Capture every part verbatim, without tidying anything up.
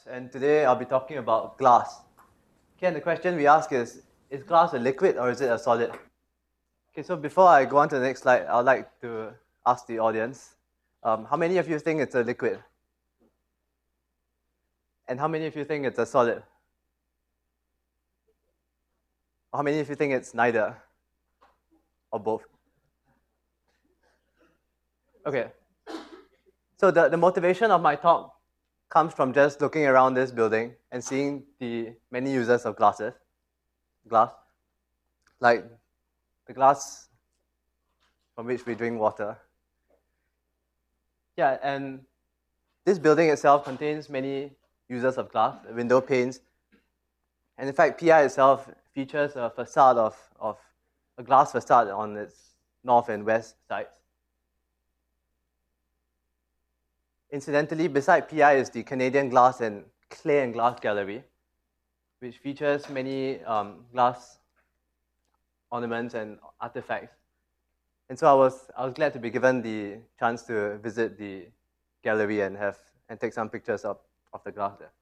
and today I'll be talking about glass. Okay, and the question we ask is, is glass a liquid or is it a solid? Okay, so before I go on to the next slide, I'd like to ask the audience, um, how many of you think it's a liquid? And how many of you think it's a solid? How many of you think it's neither? Or both? Okay. So the, the motivation of my talk comes from just looking around this building and seeing the many users of glasses, glass, like the glass from which we drink water. Yeah, and this building itself contains many users of glass, window panes, and in fact, P I itself features a facade of, of a glass facade on its north and west sides. Incidentally, beside P I is the Canadian Glass and Clay and Glass Gallery, which features many um, glass ornaments and artifacts. And so I was, I was glad to be given the chance to visit the gallery and have and take some pictures of, of the glass there.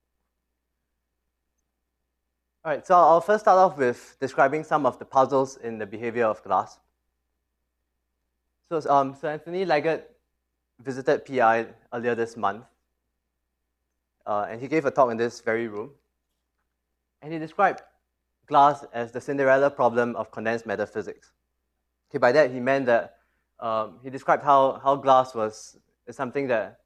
All right, so I'll first start off with describing some of the puzzles in the behavior of glass. So, um, so Anthony Leggett visited P I earlier this month, uh, and he gave a talk in this very room. And he described glass as the Cinderella problem of condensed matter physics. Okay, by that he meant that um, he described how, how glass was is something that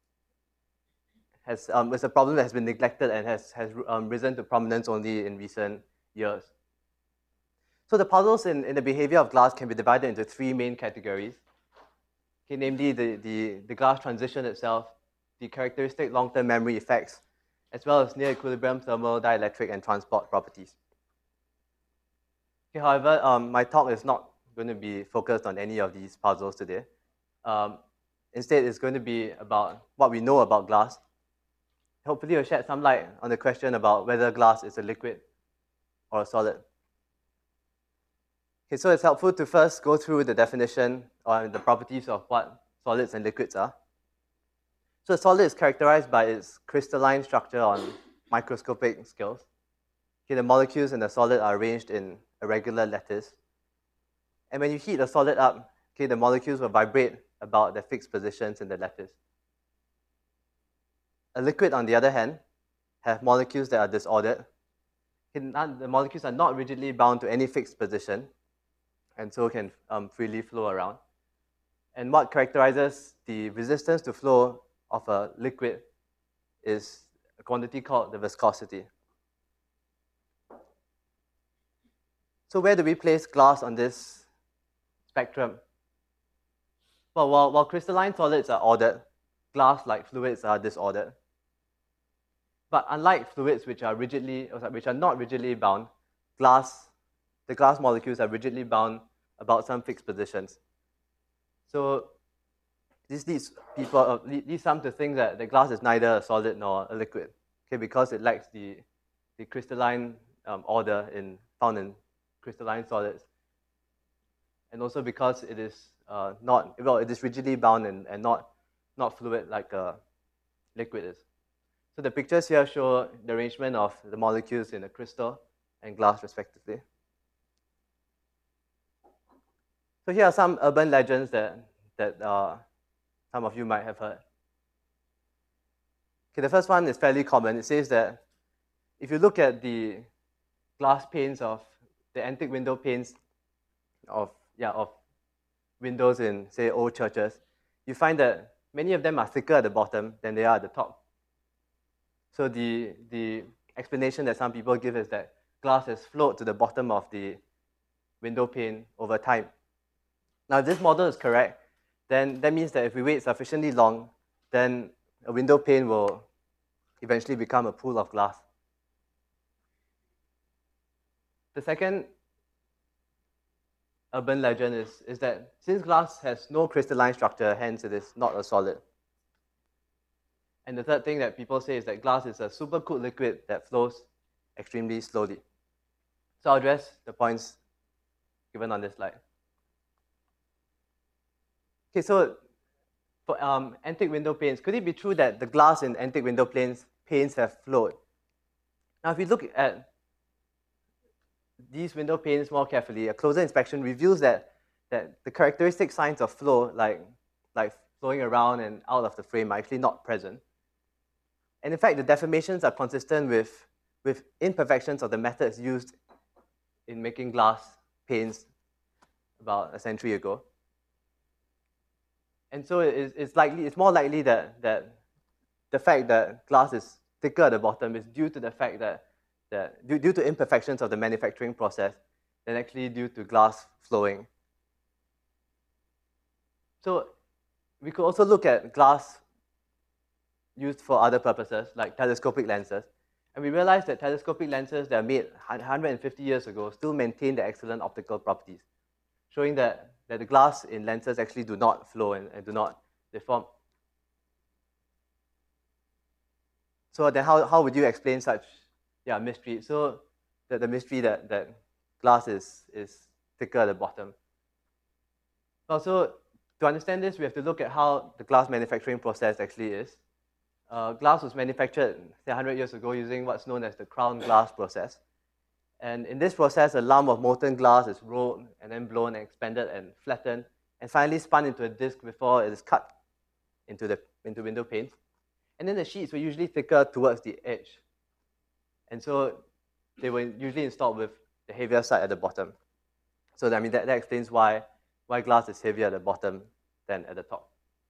has um, is a problem that has been neglected and has, has um, risen to prominence only in recent years. So the puzzles in, in the behavior of glass can be divided into three main categories. Okay, namely the, the, the glass transition itself, the characteristic long-term memory effects, as well as near equilibrium thermal, dielectric, and transport properties. Okay, however, um, my talk is not going to be focused on any of these puzzles today. Um, instead, it's going to be about what we know about glass. Hopefully, it'll shed some light on the question about whether glass is a liquid or a solid. Okay, so it's helpful to first go through the definition or the properties of what solids and liquids are. So a solid is characterized by its crystalline structure on microscopic scales. Okay, the molecules in the solid are arranged in a regular lattice. And when you heat a solid up, okay, the molecules will vibrate about their fixed positions in the lattice. A liquid, on the other hand, have molecules that are disordered. Okay, the molecules are not rigidly bound to any fixed position, and so can um, freely flow around. And what characterizes the resistance to flow of a liquid is a quantity called the viscosity. So where do we place glass on this spectrum? Well, while, while crystalline solids are ordered, glass-like fluids are disordered. But unlike fluids which are rigidly, or which are not rigidly bound, glass, the glass molecules are rigidly bound about some fixed positions. So this leads people, uh, leads some to think that the glass is neither a solid nor a liquid, okay, because it lacks the, the crystalline um, order in, found in crystalline solids, and also because it is uh, not, well, it is rigidly bound and, and not, not fluid like a liquid is. So the pictures here show the arrangement of the molecules in a crystal and glass respectively. So here are some urban legends that, that uh, some of you might have heard. Okay, the first one is fairly common. It says that if you look at the glass panes of the antique window panes of, yeah, of windows in, say, old churches, you find that many of them are thicker at the bottom than they are at the top. So the, the explanation that some people give is that glass has flowed to the bottom of the window pane over time. Now, if this model is correct, then that means that if we wait sufficiently long, then a window pane will eventually become a pool of glass. The second urban legend is, is that since glass has no crystalline structure, hence it is not a solid. And the third thing that people say is that glass is a supercooled liquid that flows extremely slowly. So I'll address the points given on this slide. Okay, so for um, antique window panes, could it be true that the glass in antique window panes panes have flowed. Now, if we look at these window panes more carefully, a closer inspection reveals that, that the characteristic signs of flow, like, like flowing around and out of the frame, are actually not present. And in fact, the deformations are consistent with, with imperfections of the methods used in making glass panes about a century ago. And so it's, it's, likely, it's more likely that, that the fact that glass is thicker at the bottom is due to the fact that, that due, due to imperfections of the manufacturing process than actually due to glass flowing. So we could also look at glass used for other purposes, like telescopic lenses. And we realized that telescopic lenses that are made one hundred fifty years ago still maintain their excellent optical properties, showing that, that the glass in lenses actually do not flow and, and do not deform. So then how, how would you explain such yeah, mystery? So the, the mystery that, that glass is, is thicker at the bottom. Also, to understand this, we have to look at how the glass manufacturing process actually is. Uh, glass was manufactured say, one hundred years ago using what's known as the crown glass process. And in this process, a lump of molten glass is rolled and then blown and expanded and flattened and finally spun into a disc before it is cut into, the, into window panes. And then the sheets were usually thicker towards the edge. And so they were usually installed with the heavier side at the bottom. So I mean, that, that explains why, why glass is heavier at the bottom than at the top.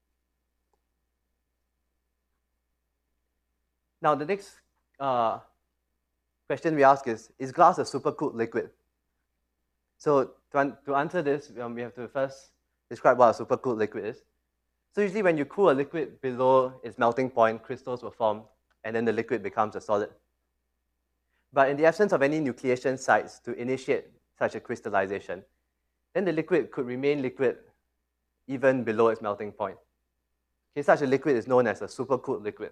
Now, the next uh, question we ask is, is glass a supercooled liquid? So to, to answer this, um, we have to first describe what a supercooled liquid is. So usually when you cool a liquid below its melting point, crystals will form, and then the liquid becomes a solid. But in the absence of any nucleation sites to initiate such a crystallization, then the liquid could remain liquid even below its melting point. Okay, such a liquid is known as a supercooled liquid.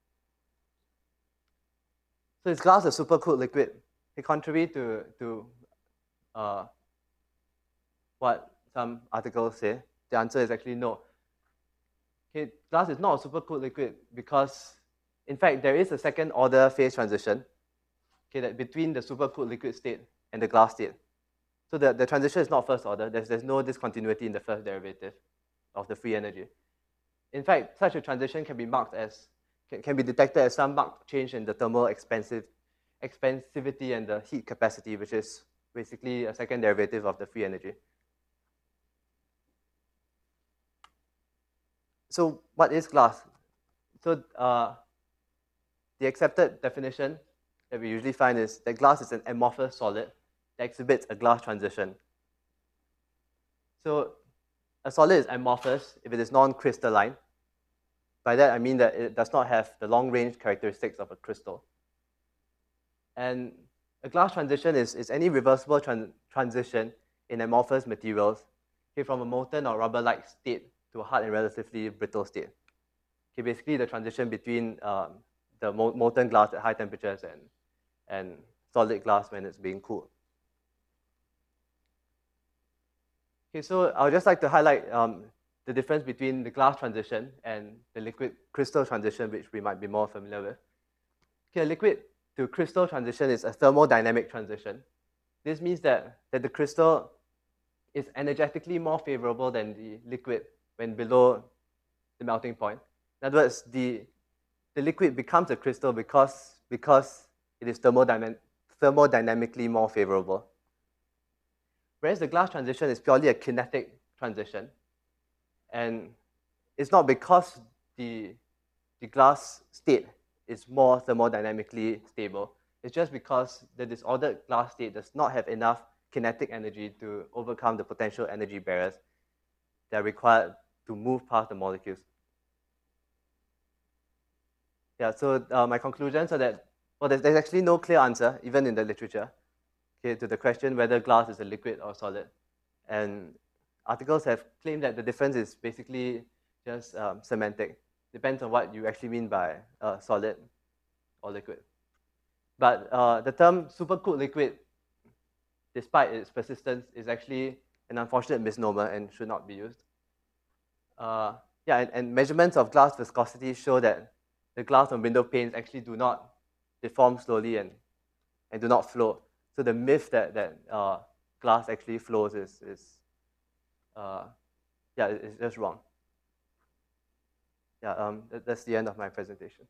So is glass a supercooled liquid? Okay, contrary to, to uh, what some articles say, the answer is actually no. Okay, glass is not a supercooled liquid because, in fact, there is a second order phase transition okay, that between the supercooled liquid state and the glass state. So the, the transition is not first order. There's, there's no discontinuity in the first derivative of the free energy. In fact, such a transition can be marked as, can, can be detected as some marked change in the thermal expansive, expansivity and the heat capacity, which is basically a second derivative of the free energy. So what is glass? So uh, the accepted definition that we usually find is that glass is an amorphous solid that exhibits a glass transition. So a solid is amorphous if it is non-crystalline. By that I mean that it does not have the long-range characteristics of a crystal. And a glass transition is, is any reversible tran transition in amorphous materials okay, from a molten or rubber-like state to a hard and relatively brittle state. Okay, basically the transition between um, the mol molten glass at high temperatures and, and solid glass when it's being cooled. Okay, so I would just like to highlight um, the difference between the glass transition and the liquid crystal transition, which we might be more familiar with. Okay, a liquid to crystal transition is a thermodynamic transition. This means that, that the crystal is energetically more favorable than the liquid when below the melting point. In other words, the, the liquid becomes a crystal because, because it is thermodynamic, thermodynamically more favorable. Whereas the glass transition is purely a kinetic transition. And it's not because the, the glass state is more thermodynamically stable. It's just because the disordered glass state does not have enough kinetic energy to overcome the potential energy barriers that are required to move past the molecules. Yeah, so uh, my conclusions are that, well, there's, there's actually no clear answer, even in the literature, okay, to the question whether glass is a liquid or solid. And articles have claimed that the difference is basically just um, semantic. Depends on what you actually mean by uh, solid or liquid. But uh, the term supercooled liquid, despite its persistence, is actually an unfortunate misnomer and should not be used. Uh, yeah, and, and measurements of glass viscosity show that, the glass on window panes actually do not deform slowly and, and do not flow. So the myth that, that uh, glass actually flows is, is uh, yeah, it's just wrong. Yeah, um, that, that's the end of my presentation.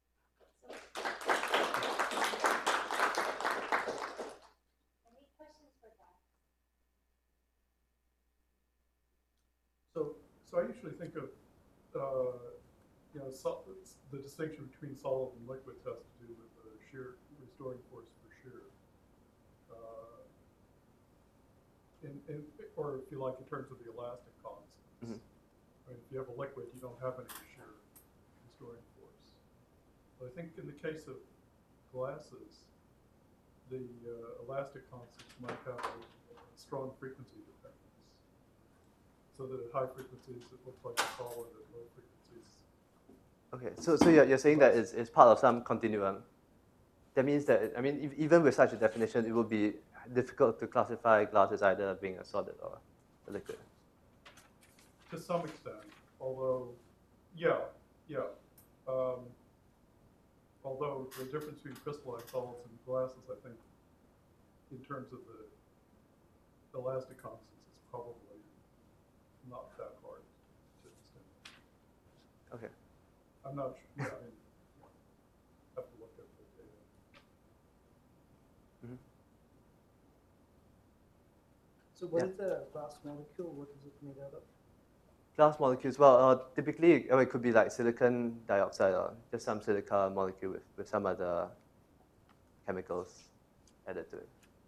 So, so I usually think of, uh, you know, sol the distinction between solid and liquid has to do with the shear restoring force for shear. Uh, in, in, or if you like, in terms of the elastic constants. Mm-hmm. I mean, if you have a liquid, you don't have any shear restoring force. But I think in the case of glasses, the uh, elastic constants might have a, a strong frequency dependence. So that at high frequencies, it looks like a solid, at low frequencies. Okay, so, so you're, you're saying that it's, it's part of some continuum. That means that, I mean, if, even with such a definition, it will be difficult to classify glass as either being a solid or a liquid. To some extent, although, yeah, yeah. Um, although the difference between crystalline solids and glasses, I think, in terms of the elastic constants, is probably not that hard to distinguish. Okay. I'm not sure. Yeah, I mean, have to look at the data. Mm-hmm. So what yeah. is the glass molecule? What is it made out of? Glass molecules, well, uh, typically oh, it could be like silicon dioxide or just some silica molecule with, with some other chemicals added to it.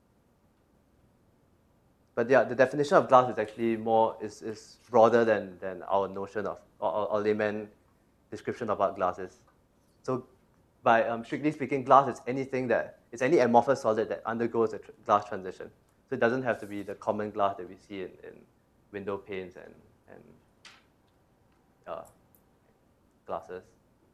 But yeah, the definition of glass is actually more, is, is broader than, than our notion of, or, or layman description of what glass is. So by um, strictly speaking, glass is anything that, it's any amorphous solid that undergoes a tr glass transition. So it doesn't have to be the common glass that we see in, in window panes and, and uh, glasses.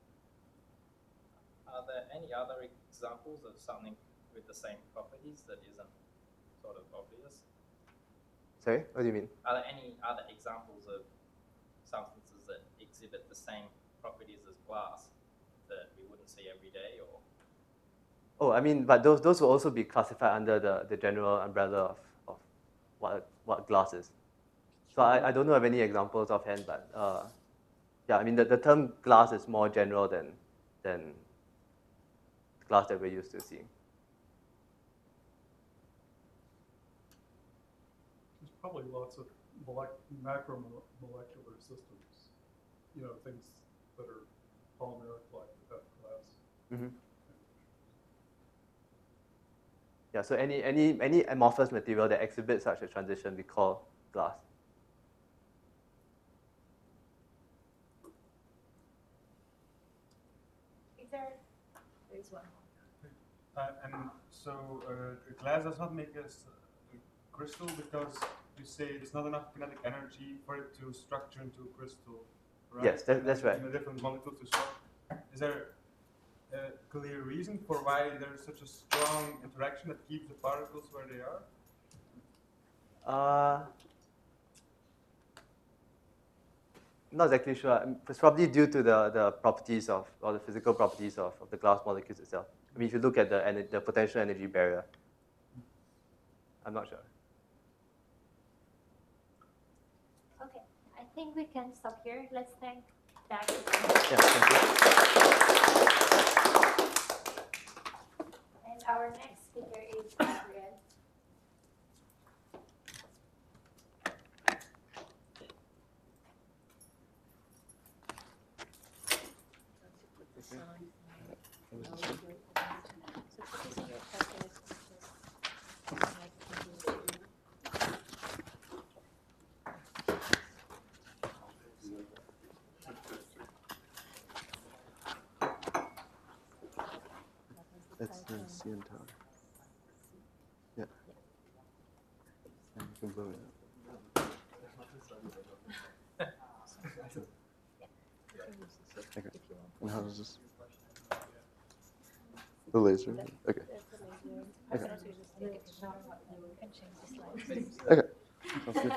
Are there any other examples of something with the same properties that isn't sort of obvious? Sorry, what do you mean? Are there any other examples of substances that exhibit the same properties as glass that we wouldn't see every day? Or? Oh, I mean, but those, those will also be classified under the, the general umbrella of, of what, what glass is. So I, I don't know of any examples offhand, but uh, yeah, I mean, the, the term glass is more general than, than glass that we're used to seeing. There's probably lots of macromolecular systems, you know, things that are polymeric-like that have glass. Mm-hmm. Yeah, so any, any, any amorphous material that exhibits such a transition we call glass. Is there, there is one more. Uh, and so uh, glass does not make us a crystal because you say it's not enough kinetic energy for it to structure into a crystal, right? Yes, that, that's right. In a different molecule to structure. Is there a clear reason for why there's such a strong interaction that keeps the particles where they are? Uh, I'm not exactly sure. It's probably due to the, the properties of, or the physical properties of, of the glass molecules itself. I mean, if you look at the, the potential energy barrier, I'm not sure. Okay, I think we can stop here. Let's thank back. Yeah, thank you. And our next speaker is Gabriel. That's the C N tower. Yeah. And you can blow it up. Okay. And how does this? The laser? Okay. Okay. Okay. Sounds good.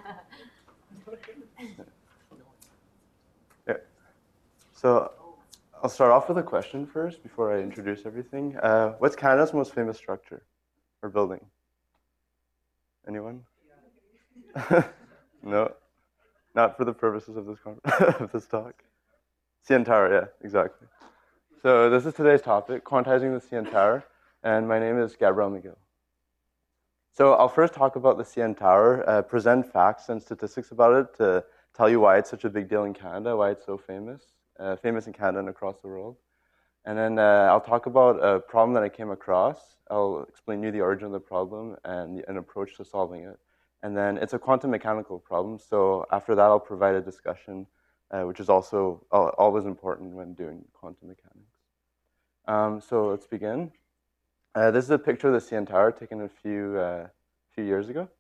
Yeah. So I'll start off with a question first before I introduce everything. Uh, what's Canada's most famous structure or building? Anyone? No, not for the purposes of this con- of this talk. C N Tower, yeah, exactly. So this is today's topic, quantizing the C N Tower, and my name is Gabriel Miguel. So I'll first talk about the C N Tower, uh, present facts and statistics about it to tell you why it's such a big deal in Canada, why it's so famous, uh, famous in Canada and across the world. And then uh, I'll talk about a problem that I came across. I'll explain you the origin of the problem and an approach to solving it. And then it's a quantum mechanical problem, so after that I'll provide a discussion, uh, which is also uh, always important when doing quantum mechanics. Um, so let's begin. Uh, this is a picture of the C N Tower taken a few, uh, few years ago.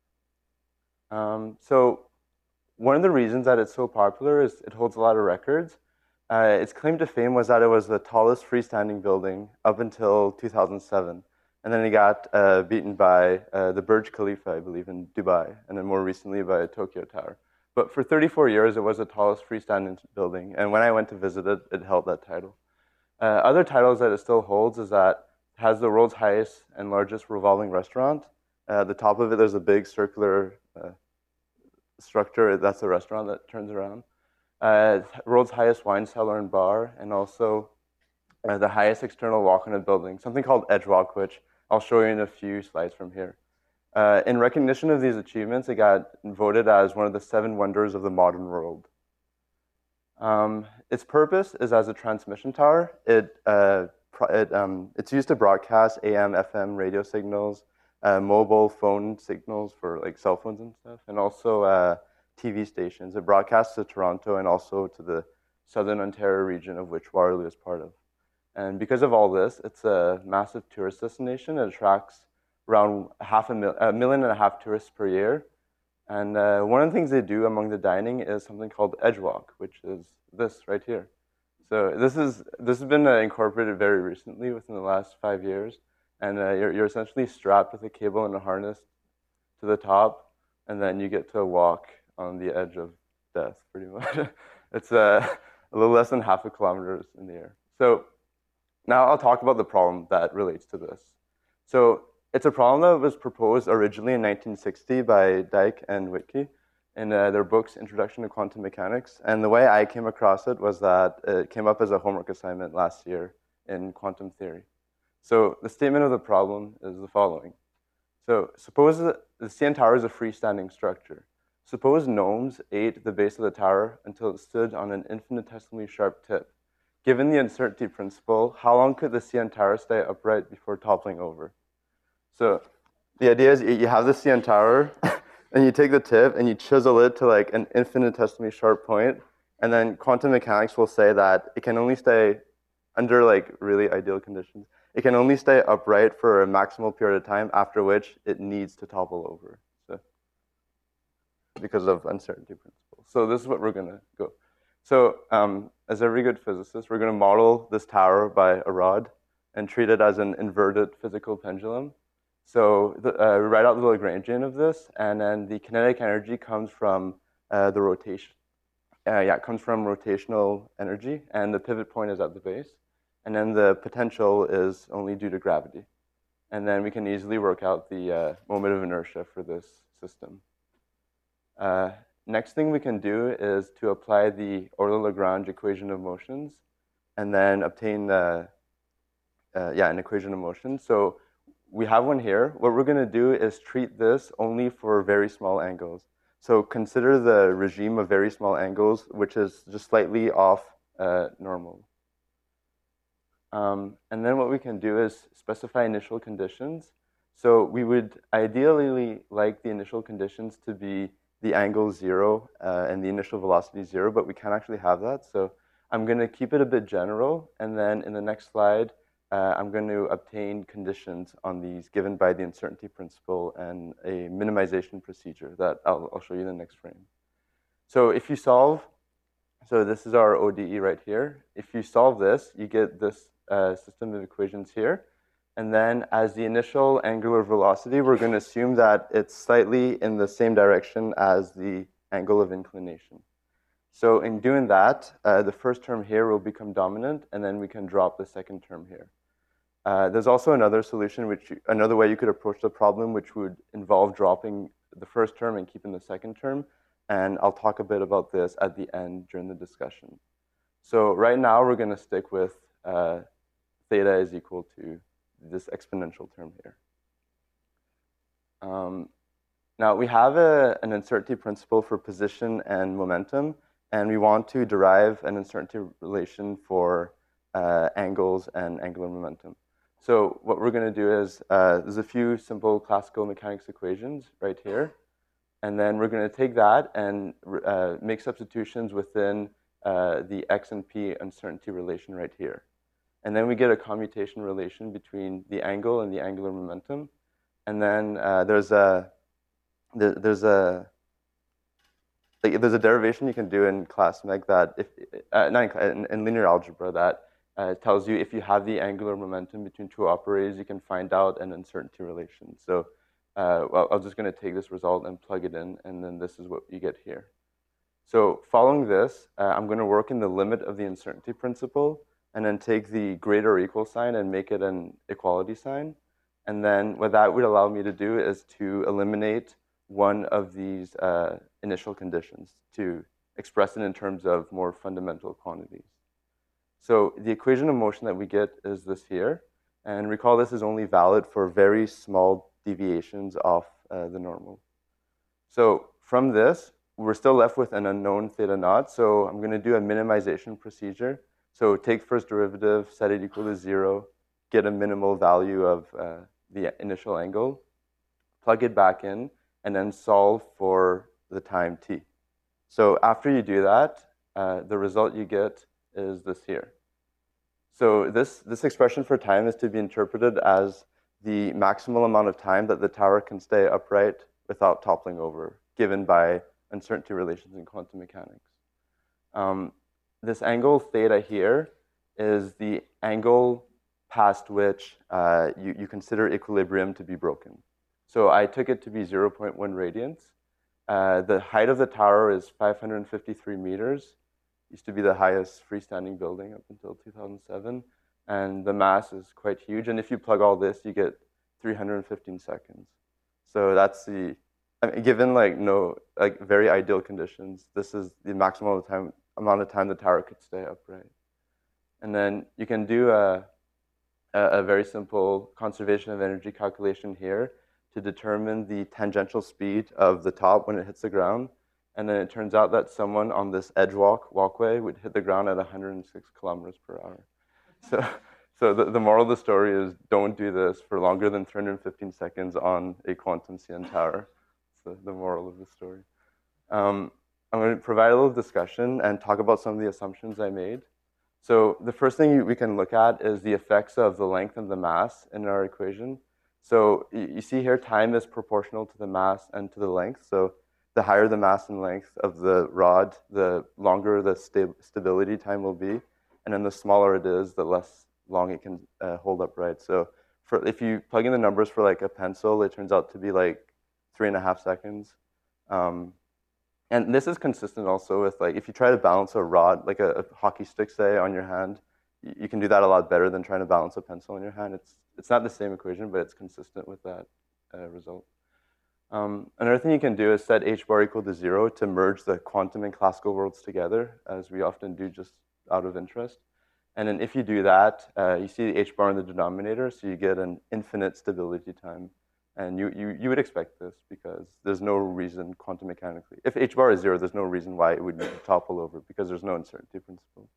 Um, so one of the reasons that it's so popular is it holds a lot of records. Uh, its claim to fame was that it was the tallest freestanding building up until two thousand seven. And then it got uh, beaten by uh, the Burj Khalifa, I believe, in Dubai, and then more recently by Tokyo Tower. But for thirty-four years, it was the tallest freestanding building. And when I went to visit it, it held that title. Uh, other titles that it still holds is that it has the world's highest and largest revolving restaurant. Uh, at the top of it, there's a big circular uh, structure. That's a restaurant that turns around. Uh, world's highest wine cellar and bar, and also uh, the highest external walk in a building, something called Edge Walk, which I'll show you in a few slides from here. Uh, in recognition of these achievements, it got voted as one of the seven wonders of the modern world. Um, its purpose is as a transmission tower. It, uh, it, um, it's used to broadcast A M, F M radio signals, uh, mobile phone signals for like cell phones and stuff, and also uh, T V stations. It broadcasts to Toronto and also to the Southern Ontario region, of which Waterloo is part of. And because of all this, it's a massive tourist destination. It attracts around half a, mil a million and a half tourists per year. And uh, one of the things they do among the dining is something called Edge Walk, which is this right here. So this is this has been uh, incorporated very recently within the last five years. And uh, you're, you're essentially strapped with a cable and a harness to the top, and then you get to walk on the edge of death, pretty much. It's uh, a little less than half a kilometer in the air. So now I'll talk about the problem that relates to this. So it's a problem that was proposed originally in nineteen sixty by Dike and Whitke in uh, their books, Introduction to Quantum Mechanics. And the way I came across it was that it came up as a homework assignment last year in quantum theory. So the statement of the problem is the following. So suppose that the C N Tower is a freestanding structure. Suppose gnomes ate the base of the tower until it stood on an infinitesimally sharp tip. Given the uncertainty principle, how long could the C N Tower stay upright before toppling over? So the idea is you have the C N Tower, and you take the tip and you chisel it to like an infinitesimally sharp point, and then quantum mechanics will say that it can only stay under like really ideal conditions. It can only stay upright for a maximal period of time, after which it needs to topple over. So because of uncertainty principle. So this is what we're gonna go. So um, as every good physicist, we're gonna model this tower by a rod and treat it as an inverted physical pendulum. So the, uh, we write out the Lagrangian of this, and then the kinetic energy comes from uh, the rotation. Uh, yeah, it comes from rotational energy, and the pivot point is at the base. And then the potential is only due to gravity. And then we can easily work out the uh, moment of inertia for this system. Uh, next thing we can do is to apply the Euler-Lagrange equation of motions, and then obtain the, uh, yeah, an equation of motion. So we have one here. What we're going to do is treat this only for very small angles. So consider the regime of very small angles, which is just slightly off uh, normal. Um, and then what we can do is specify initial conditions. So we would ideally like the initial conditions to be the angle zero uh, and the initial velocity zero, but we can't actually have that. So I'm going to keep it a bit general, and then in the next slide, uh, I'm going to obtain conditions on these given by the uncertainty principle and a minimization procedure that I'll, I'll show you in the next frame. So if you solve, so this is our O D E right here. If you solve this, you get this uh, system of equations here. And then as the initial angular velocity, we're going to assume that it's slightly in the same direction as the angle of inclination. So in doing that, uh, the first term here will become dominant, and then we can drop the second term here. Uh, there's also another solution, which you, another way you could approach the problem, which would involve dropping the first term and keeping the second term. And I'll talk a bit about this at the end during the discussion. So right now, we're going to stick with uh, theta is equal to this exponential term here. Um, now, we have a, an uncertainty principle for position and momentum, and we want to derive an uncertainty relation for uh, angles and angular momentum. So what we're going to do is, uh, there's a few simple classical mechanics equations right here. And then we're going to take that and uh, make substitutions within uh, the x and p uncertainty relation right here. And then we get a commutation relation between the angle and the angular momentum. And then uh, there's a there, there's a like there's a derivation you can do in class mech that if uh, not in, in linear algebra that uh, tells you if you have the angular momentum between two operators, you can find out an uncertainty relation. So uh, well, I'm just going to take this result and plug it in, and then this is what you get here. So following this, uh, I'm going to work in the limit of the uncertainty principle, and then take the greater or equal sign and make it an equality sign. And then what that would allow me to do is to eliminate one of these uh, initial conditions to express it in terms of more fundamental quantities. So the equation of motion that we get is this here. And recall this is only valid for very small deviations off uh, the normal. So from this, we're still left with an unknown theta naught. So I'm going to do a minimization procedure. So take first derivative, set it equal to zero, get a minimal value of uh, the initial angle, plug it back in, and then solve for the time t. So after you do that, uh, the result you get is this here. So this, this expression for time is to be interpreted as the maximal amount of time that the tower can stay upright without toppling over, given by uncertainty relations in quantum mechanics. Um, this angle theta here is the angle past which uh, you, you consider equilibrium to be broken. So I took it to be zero point one radians. Uh, the height of the tower is five hundred fifty-three meters. Used to be the highest freestanding building up until two thousand seven. And the mass is quite huge. And if you plug all this, you get three hundred fifteen seconds. So that's the, I mean, given like no, like very ideal conditions, this is the maximum time, amount of time the tower could stay upright. And then you can do a, a, a very simple conservation of energy calculation here to determine the tangential speed of the top when it hits the ground. And then it turns out that someone on this edge walk walkway would hit the ground at one hundred six kilometers per hour. So, so the, the moral of the story is don't do this for longer than three hundred fifteen seconds on a quantum C N tower. That's the, the moral of the story. Um, I'm going to provide a little discussion and talk about some of the assumptions I made. So the first thing we can look at is the effects of the length and the mass in our equation. So you see here, time is proportional to the mass and to the length. So the higher the mass and length of the rod, the longer the sta stability time will be. And then the smaller it is, the less long it can uh, hold upright. So for, if you plug in the numbers for like a pencil, it turns out to be like three and a half seconds. Um, and this is consistent also with like, if you try to balance a rod, like a, a hockey stick, say, on your hand, you, you can do that a lot better than trying to balance a pencil in your hand. It's, it's not the same equation, but it's consistent with that uh, result. Um, another thing you can do is set h bar equal to zero to merge the quantum and classical worlds together, as we often do just out of interest. And then if you do that, uh, you see the h bar in the denominator, so you get an infinite stability time. And you, you, you would expect this because there's no reason quantum mechanically. If h bar is zero, there's no reason why it would need to topple over because there's no uncertainty principle.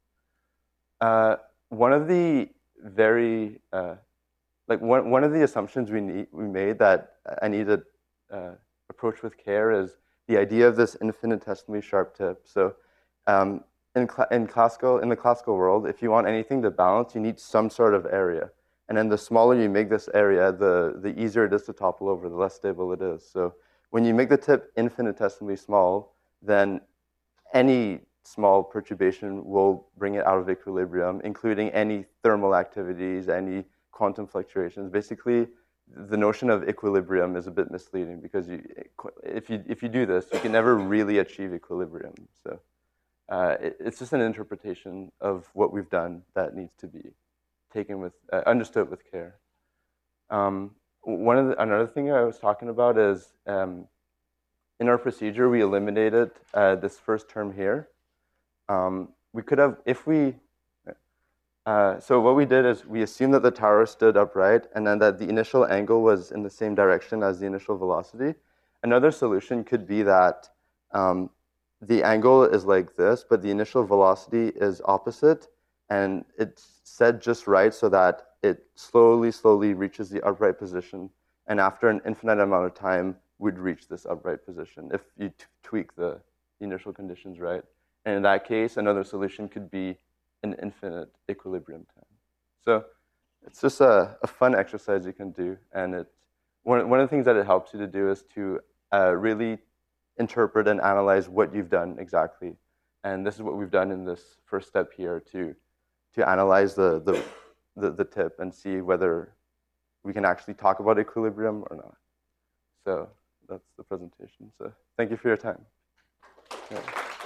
Uh, one of the very, uh, like one, one of the assumptions we, need, we made that I need to uh, approach with care is the idea of this infinitesimally sharp tip. So um, in, cl in, classical, in the classical world, if you want anything to balance, you need some sort of area. And then the smaller you make this area, the, the easier it is to topple over, the less stable it is. So when you make the tip infinitesimally small, then any small perturbation will bring it out of equilibrium, including any thermal activities, any quantum fluctuations. Basically, the notion of equilibrium is a bit misleading because you, if, you, if you do this, you can never really achieve equilibrium. So uh, it, it's just an interpretation of what we've done that needs to be taken with, uh, understood with care. Um, one of the, another thing I was talking about is um, in our procedure, we eliminated uh, this first term here. Um, we could have, if we, uh, so what we did is we assumed that the tower stood upright and then that the initial angle was in the same direction as the initial velocity. Another solution could be that um, the angle is like this, but the initial velocity is opposite, and it's set just right so that it slowly, slowly reaches the upright position, and after an infinite amount of time, would reach this upright position if you t tweak the initial conditions right. And in that case, another solution could be an infinite equilibrium time. So it's just a, a fun exercise you can do, and it, one, one of the things that it helps you to do is to uh, really interpret and analyze what you've done exactly. And this is what we've done in this first step here to, to analyze the, the, the, the tip and see whether we can actually talk about equilibrium or not. So that's the presentation. So thank you for your time. Yeah.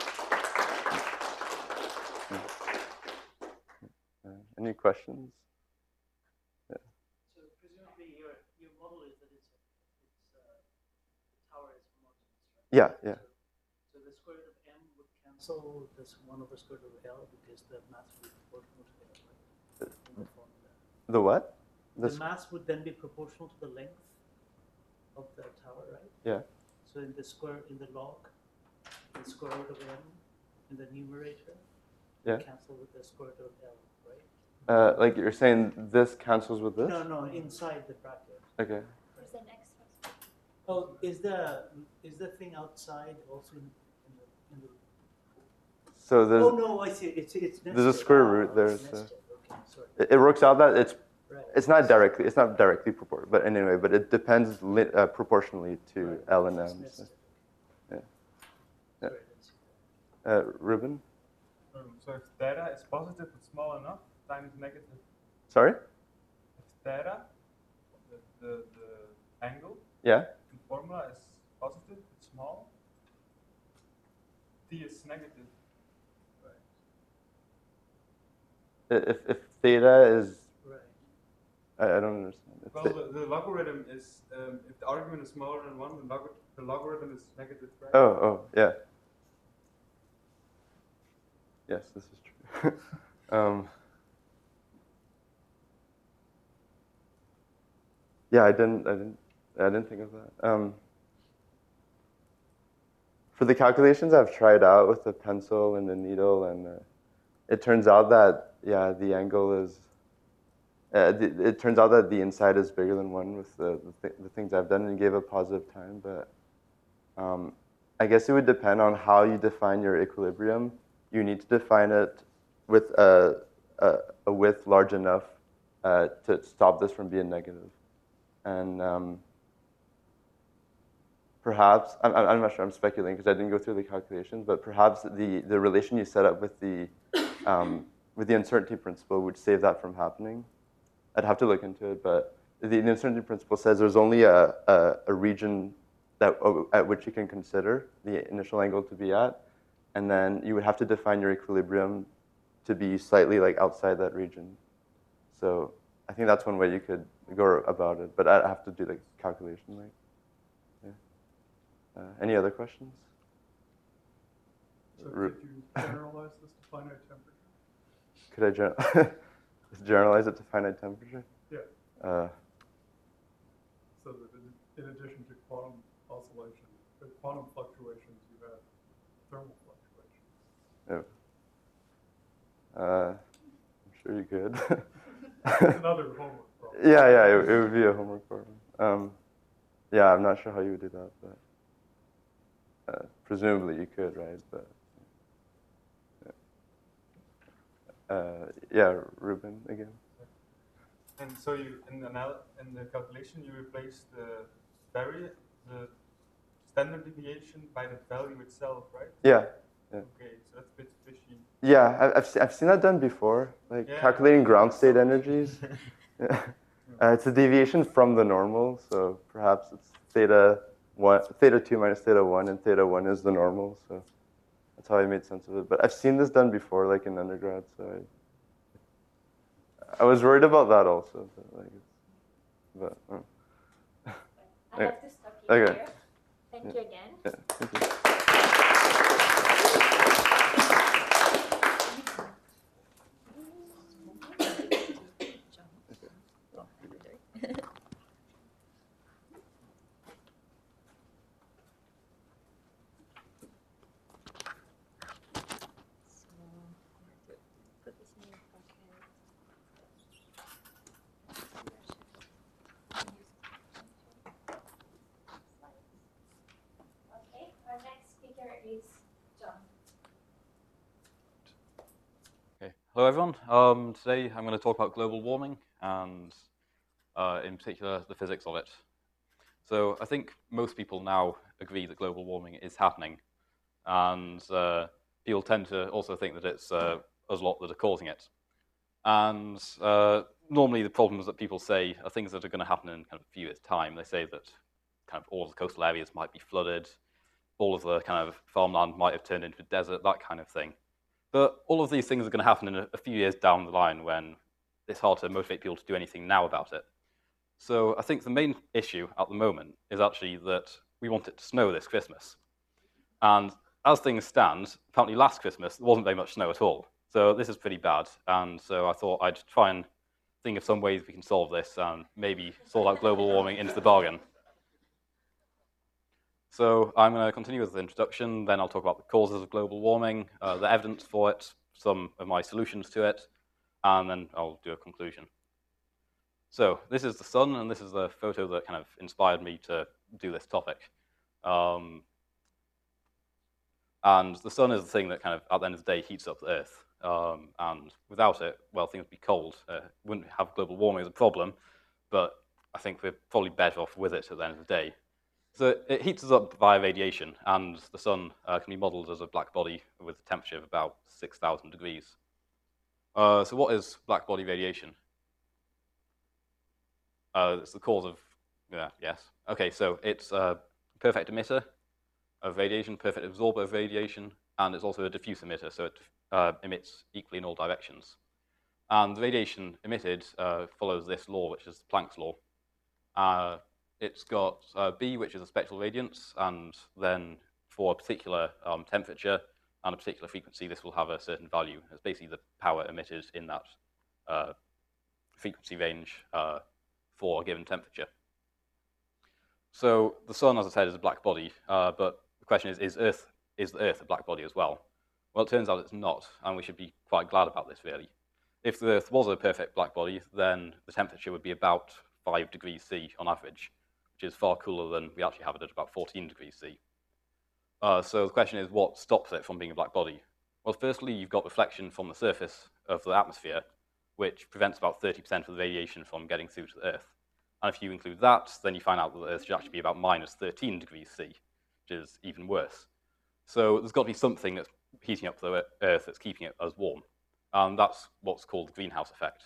Uh, any questions? Yeah. So presumably your, your model is that it's, it's uh, the tower is homogeneous, right? Yeah, yeah. So, so the square root of m would cancel this one over square root of L because the mass would be proportional to the L, right? In the formula. The what? The This, mass would then be proportional to the length of the tower, right? yeah. So in the square, in the log, the square root of m in the numerator, Yeah. cancel with the square root of L, right? Uh, like you're saying this cancels with this? No, no, inside the bracket. Okay. There's an extra space. Oh, is the is the thing outside also in, in the in the? So there's, Oh no, I see. It's it's nested. there's a square root Ah, there. it's So nested. Okay, sorry. it, it works out that it's Right. it's not directly it's not directly proportional, but anyway, but it depends li uh, proportionally to Right. L and It's M. So. nested. Yeah. Okay. Yeah. Sorry, I didn't see that. Uh, Ruben? Um, so if theta is positive but small enough, time is negative. Sorry? If theta, the, the, the angle Yeah? in formula is positive but small, t is negative. I- If, if theta is, Right. I, I don't understand. If Well, the- the, the logarithm is, um, if the argument is smaller than one, the, log the logarithm is negative, right? oh, oh, yeah. Yes, this is true. um, yeah, I didn't, I didn't, I didn't think of that. Um, for the calculations I've tried out with the pencil and the needle, and uh, it turns out that, yeah, the angle is, uh, the, it turns out that the inside is bigger than one with the, the, th the things I've done, and gave a positive time, but um, I guess it would depend on how you define your equilibrium. You need to define it with a, a, a width large enough uh, to stop this from being negative. And um, perhaps, I'm, I'm not sure, I'm speculating because I didn't go through the calculations, but perhaps the, the relation you set up with the, um, with the uncertainty principle would save that from happening. I'd have to look into it, but the, the uncertainty principle says there's only a, a, a region that, at which you can consider the initial angle to be at, and then you would have to define your equilibrium to be slightly like outside that region. So I think that's one way you could go about it, but I'd have to do the calculation, right? Yeah. Uh, any other questions? So Ru- could you generalize this to finite temperature? Could I gen generalize it to finite temperature? Yeah. Uh, So that in, in addition to quantum oscillation, the quantum fluctuations, you have thermal fluctuations. yeah. Uh, I'm sure you could. It's another homework problem. Yeah, yeah, it, it would be a homework problem. Um, yeah, I'm not sure how you would do that, but uh, presumably you could, right? But yeah, uh, yeah Ruben again. And so you, in the, anal in the calculation, you replace the variance, the standard deviation by the value itself, right? Yeah, yeah, Okay, so that's a bit fishy. yeah. I- I've se- I've seen that done before, like Yeah. calculating ground state energies. Yeah. Uh, it's a deviation from the normal, so perhaps it's theta one, theta two minus theta one, and theta one is the normal. So that's how I made sense of it. But I've seen this done before, like in undergrad, so I, I was worried about that also. But, like, but um. I have to stop you Okay. here. Thank you again. Yeah, thank you. Put this in your pocket. Okay, our next speaker is John. Okay. Hello, everyone. Um, today I'm going to talk about global warming and, uh, in particular, the physics of it. So I think most people now agree that global warming is happening, and uh, people tend to also think that it's uh, us lot that are causing it. And uh, normally the problems that people say are things that are going to happen in kind of a few years' time. They say that kind of all of the coastal areas might be flooded, all of the kind of farmland might have turned into a desert, that kind of thing. But all of these things are going to happen in a, a few years down the line when it's hard to motivate people to do anything now about it. So I think the main issue at the moment is actually that we want it to snow this Christmas. And as things stand, apparently last Christmas there wasn't very much snow at all. So this is pretty bad. And so I thought I'd try and think of some ways we can solve this and maybe sort out global warming into the bargain. So I'm going to continue with the introduction, then I'll talk about the causes of global warming, uh, the evidence for it, some of my solutions to it, and then I'll do a conclusion. So this is the sun, and this is the photo that kind of inspired me to do this topic. Um, and the sun is the thing that kind of, at the end of the day, heats up the Earth. Um, and without it, well, things would be cold. Uh, wouldn't have global warming as a problem, but I think we're probably better off with it at the end of the day. So it heats us up via radiation, and the sun uh, can be modeled as a black body with a temperature of about six thousand degrees. Uh, so what is black body radiation? Uh, it's the cause of, yeah, yes. Okay, so it's a perfect emitter of radiation, perfect absorber of radiation, and it's also a diffuse emitter, so it uh, emits equally in all directions. And the radiation emitted uh, follows this law, which is Planck's law. Uh, it's got uh, B, which is a spectral radiance, and then for a particular um, temperature and a particular frequency, this will have a certain value. It's basically the power emitted in that uh, frequency range uh, for a given temperature. So the sun, as I said, is a black body, uh, but the question is, is Earth, is the Earth a black body as well? Well, it turns out it's not, and we should be quite glad about this, really. If the Earth was a perfect black body, then the temperature would be about five degrees C on average, which is far cooler than we actually have it at about fourteen degrees C. Uh, so the question is, what stops it from being a black body? Well, firstly, you've got reflection from the surface of the atmosphere, which prevents about thirty percent of the radiation from getting through to the Earth. And if you include that, then you find out that the Earth should actually be about minus thirteen degrees C, which is even worse. So there's got to be something that's heating up the Earth that's keeping it as warm. And that's what's called the greenhouse effect.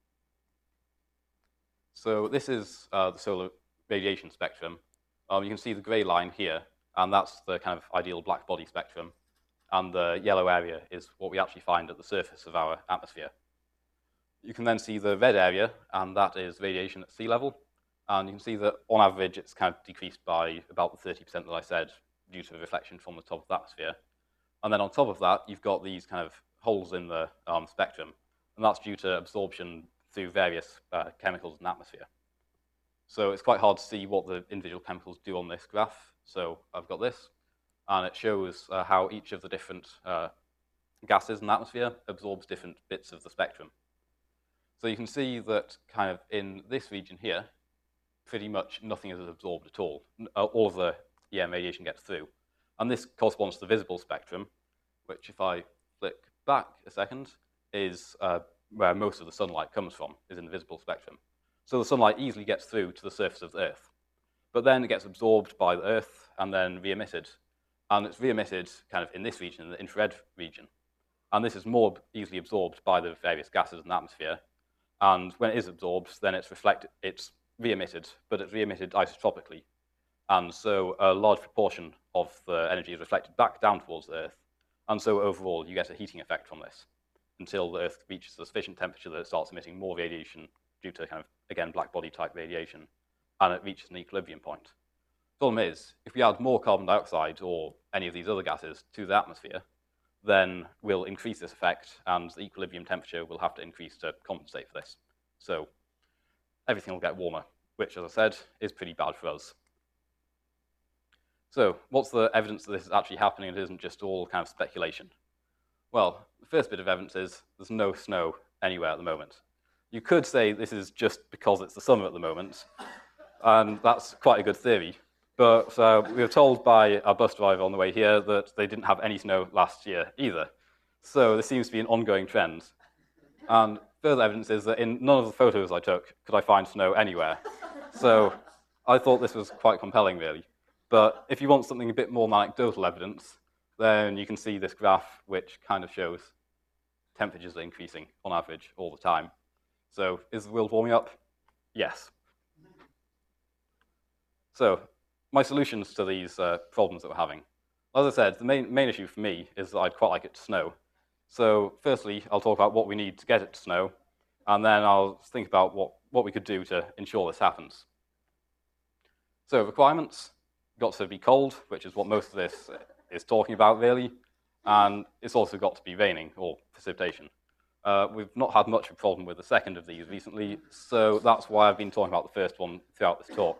So this is uh, the solar radiation spectrum. Um, you can see the gray line here, and that's the kind of ideal black body spectrum. And the yellow area is what we actually find at the surface of our atmosphere. You can then see the red area, and that is radiation at sea level. And you can see that on average, it's kind of decreased by about the thirty percent that I said due to reflection from the top of the atmosphere. And then on top of that, you've got these kind of holes in the um, spectrum, and that's due to absorption through various uh, chemicals in the atmosphere. So it's quite hard to see what the individual chemicals do on this graph. So I've got this, and it shows uh, how each of the different uh, gases in the atmosphere absorbs different bits of the spectrum. So you can see that kind of in this region here, pretty much nothing is absorbed at all. Uh, all of the E M radiation gets through. And this corresponds to the visible spectrum, which if I flick back a second, is uh, where most of the sunlight comes from, is in the visible spectrum. So the sunlight easily gets through to the surface of the Earth. But then it gets absorbed by the Earth and then re-emitted. And it's re-emitted kind of in this region, in the infrared region. And this is more easily absorbed by the various gases in the atmosphere. And when it is absorbed, then it's reflected, it's re-emitted, but it's re-emitted isotropically. And so a large proportion of the energy is reflected back down towards the Earth. And so overall, you get a heating effect from this until the Earth reaches a sufficient temperature that it starts emitting more radiation due to kind of, again, black body type radiation, and it reaches an equilibrium point. The problem is, if we add more carbon dioxide or any of these other gases to the atmosphere, then we'll increase this effect, and the equilibrium temperature will have to increase to compensate for this. So everything will get warmer, which, as I said, is pretty bad for us. So what's the evidence that this is actually happening and it isn't just all kind of speculation? Well, the first bit of evidence is there's no snow anywhere at the moment. You could say this is just because it's the summer at the moment, and that's quite a good theory. But uh, we were told by our bus driver on the way here that they didn't have any snow last year either. So this seems to be an ongoing trend. And further evidence is that in none of the photos I took could I find snow anywhere. So I thought this was quite compelling, really. But if you want something a bit more anecdotal evidence, then you can see this graph, which kind of shows temperatures are increasing on average all the time. So is the world warming up? Yes. So my solutions to these uh, problems that we're having. As I said, the main, main issue for me is that I'd quite like it to snow. So firstly, I'll talk about what we need to get it to snow, and then I'll think about what, what we could do to ensure this happens. So requirements, got to be cold, which is what most of this is talking about, really, and it's also got to be raining, or precipitation. Uh, we've not had much of a problem with the second of these recently, so that's why I've been talking about the first one throughout this talk.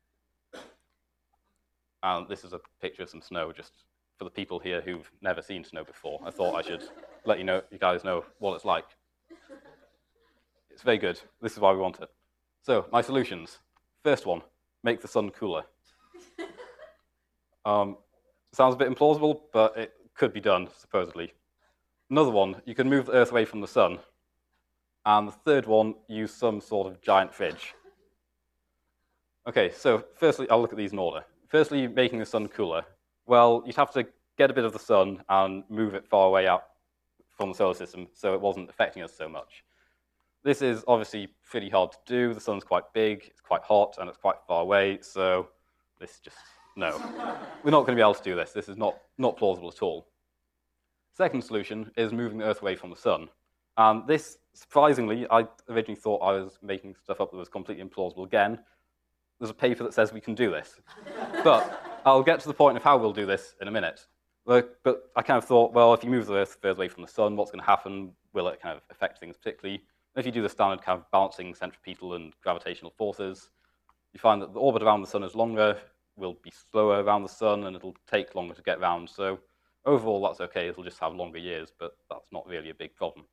And this is a picture of some snow, just for the people here who've never seen snow before. I thought I should let you know, you guys know what it's like. It's very good. This is why we want it. So, my solutions. First one, make the sun cooler. Um, sounds a bit implausible, but it could be done, supposedly. Another one, you can move the Earth away from the sun. And the third one, use some sort of giant fridge. Okay, so firstly, I'll look at these in order. Firstly, making the sun cooler. Well, you'd have to get a bit of the sun and move it far away out from the solar system so it wasn't affecting us so much. This is obviously pretty hard to do. The sun's quite big, it's quite hot, and it's quite far away, so this just, no. We're not going to be able to do this. This is not, not plausible at all. Second solution is moving the Earth away from the sun. And this, surprisingly, I originally thought I was making stuff up that was completely implausible again. There's a paper that says we can do this. But I'll get to the point of how we'll do this in a minute. But, but I kind of thought, well, if you move the Earth further away from the sun, what's going to happen? Will it kind of affect things particularly? If you do the standard kind of balancing centripetal and gravitational forces, you find that the orbit around the sun is longer, will be slower around the sun, and it'll take longer to get round. So overall, that's okay. It'll just have longer years, but that's not really a big problem.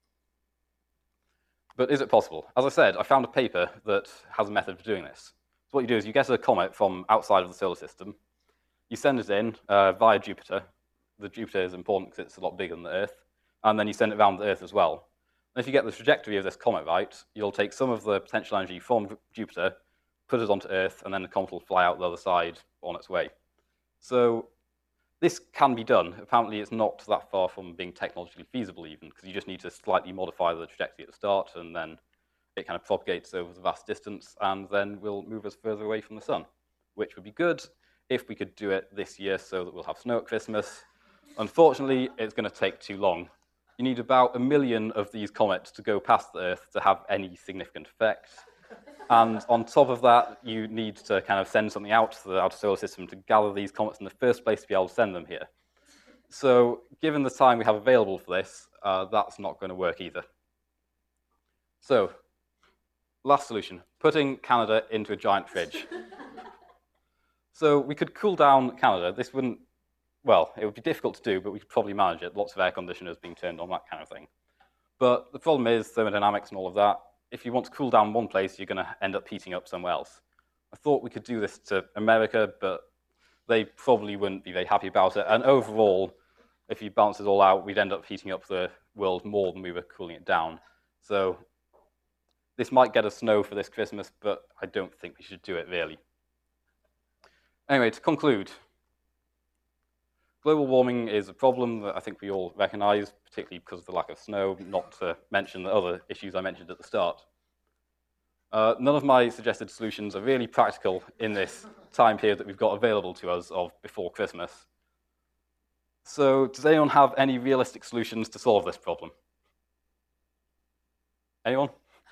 But is it possible? As I said, I found a paper that has a method for doing this. So what you do is you get a comet from outside of the solar system, you send it in uh, via Jupiter. The Jupiter is important because it's a lot bigger than the Earth, and then you send it around the Earth as well. And if you get the trajectory of this comet right, you'll take some of the potential energy from Jupiter, put it onto Earth, and then the comet will fly out the other side on its way. So this can be done. Apparently, it's not that far from being technologically feasible even, because you just need to slightly modify the trajectory at the start, and then it kind of propagates over the vast distance, and then will move us further away from the sun, which would be good if we could do it this year so that we'll have snow at Christmas. Unfortunately, it's going to take too long. You need about a million of these comets to go past the Earth to have any significant effect. And on top of that, you need to kind of send something out to the outer solar system to gather these comets in the first place to be able to send them here. So given the time we have available for this, uh, that's not going to work either. So, last solution, putting Canada into a giant fridge. So we could cool down Canada. This wouldn't, well, it would be difficult to do, but we could probably manage it. Lots of air conditioners being turned on, that kind of thing. But the problem is thermodynamics and all of that. If you want to cool down one place, you're going to end up heating up somewhere else. I thought we could do this to America, but they probably wouldn't be very happy about it. And overall, if you balance it all out, we'd end up heating up the world more than we were cooling it down. So this might get us snow for this Christmas, but I don't think we should do it, really. Anyway, to conclude, global warming is a problem that I think we all recognize, particularly because of the lack of snow, not to mention the other issues I mentioned at the start. Uh, none of my suggested solutions are really practical in this time period that we've got available to us of before Christmas. So does anyone have any realistic solutions to solve this problem? Anyone?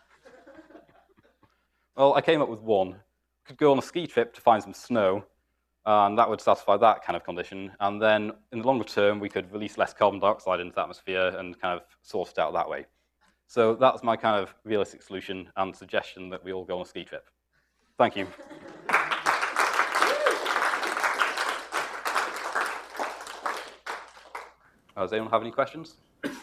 Well, I came up with one. We could go on a ski trip to find some snow, and that would satisfy that kind of condition. And then in the longer term, we could release less carbon dioxide into the atmosphere and kind of source it out that way. So that's my kind of realistic solution and suggestion that we all go on a ski trip. Thank you. Uh, does anyone have any questions?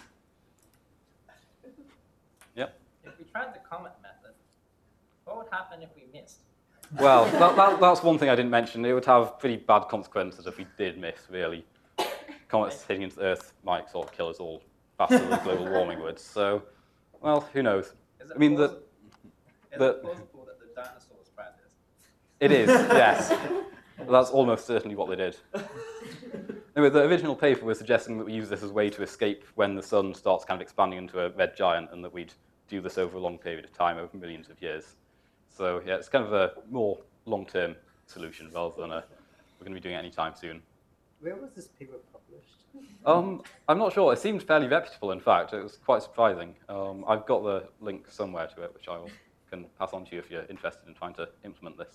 Yep. If we tried the comet method, what would happen if we missed? Well, that, that, that's one thing I didn't mention. It would have pretty bad consequences if we did miss, really. Comets hitting into Earth might sort of kill us all faster than global warming would. So, well, who knows? Is it I mean, the, plausible, is the, it plausible that the dinosaurs tried this? it is, yes. That's almost certainly what they did. Anyway, the original paper was suggesting that we use this as a way to escape when the sun starts kind of expanding into a red giant, and that we'd do this over a long period of time, over millions of years. So yeah, it's kind of a more long-term solution rather than a, we're going to be doing it anytime soon. Where was this paper published? Um, I'm not sure. It seemed fairly reputable, in fact. It was quite surprising. Um, I've got the link somewhere to it, which I will, can pass on to you if you're interested in trying to implement this.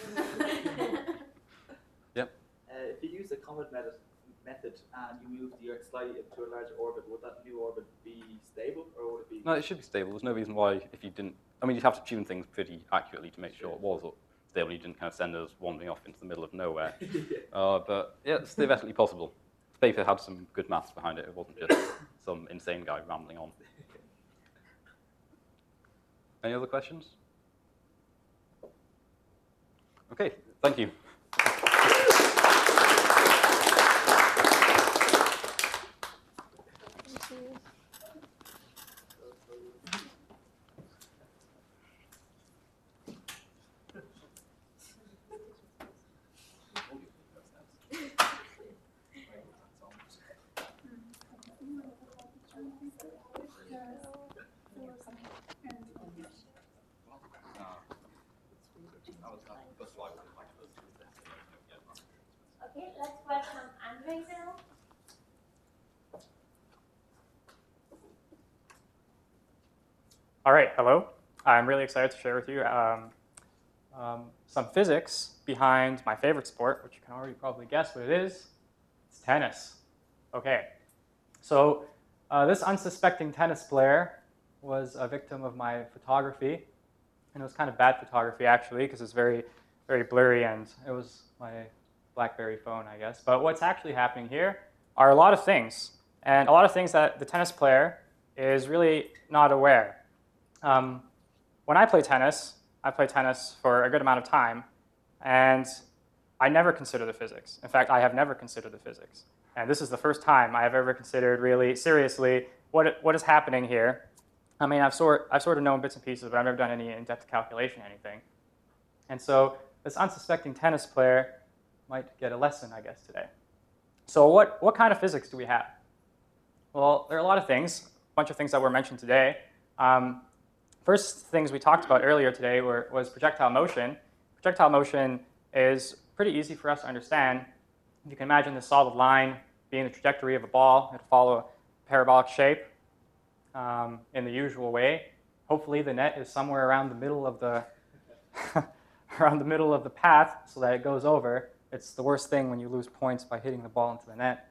Yep. Uh, if you use the comet method, method and you move the Earth slightly into a larger orbit, would that new orbit be stable, or would it be? No, it should be stable. There's no reason why, if you didn't, I mean, you'd have to tune things pretty accurately to make sure it was stable. You didn't kind of send us wandering off into the middle of nowhere. Yeah. Uh, but yeah, it's theoretically possible. The paper had some good maths behind it. It wasn't just some insane guy rambling on. Any other questions? Okay, thank you. Okay, let's welcome Andre now. All right, hello. I'm really excited to share with you um, um, some physics behind my favorite sport, which you can already probably guess what it is. It's tennis. Okay, so uh, this unsuspecting tennis player was a victim of my photography, and it was kind of bad photography actually, because it's very, very blurry, and it was my BlackBerry phone, I guess. But what's actually happening here are a lot of things, and a lot of things that the tennis player is really not aware. Um, when I play tennis, I play tennis for a good amount of time, and I never consider the physics. In fact, I have never considered the physics. And this is the first time I have ever considered really seriously what, what is happening here. I mean, I've sort, I've sort of known bits and pieces, but I've never done any in-depth calculation or anything. And so this unsuspecting tennis player might get a lesson, I guess, today. So what, what kind of physics do we have? Well, there are a lot of things, a bunch of things that were mentioned today. Um, first things we talked about earlier today were, was projectile motion. Projectile motion is pretty easy for us to understand. You can imagine this solid line being the trajectory of a ball. It'll follow a parabolic shape um, in the usual way. Hopefully the net is somewhere around the middle of the around the middle of the path so that it goes over. It's the worst thing when you lose points by hitting the ball into the net.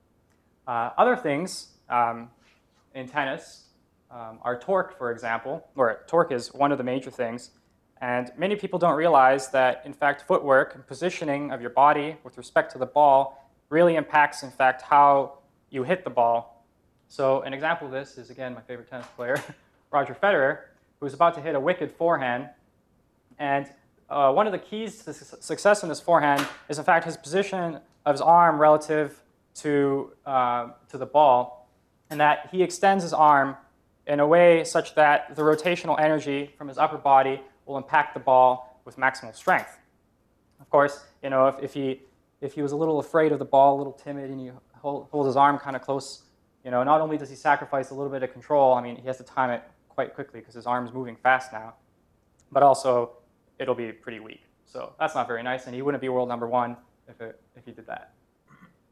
Uh, other things um, in tennis um, are torque, for example, or torque is one of the major things. And many people don't realize that, in fact, footwork and positioning of your body with respect to the ball really impacts, in fact, how you hit the ball. So an example of this is, again, my favorite tennis player, Roger Federer, who's about to hit a wicked forehand. And uh, one of the keys to success in this forehand is, in fact, his position of his arm relative to, uh, to the ball, and that he extends his arm in a way such that the rotational energy from his upper body will impact the ball with maximal strength. Of course, you know, if, if, he, if he was a little afraid of the ball, a little timid, and you hold, hold his arm kind of close, you know, not only does he sacrifice a little bit of control, I mean, he has to time it quite quickly because his arm's moving fast now, but also it'll be pretty weak. So that's not very nice, and he wouldn't be world number one if, it, if he did that.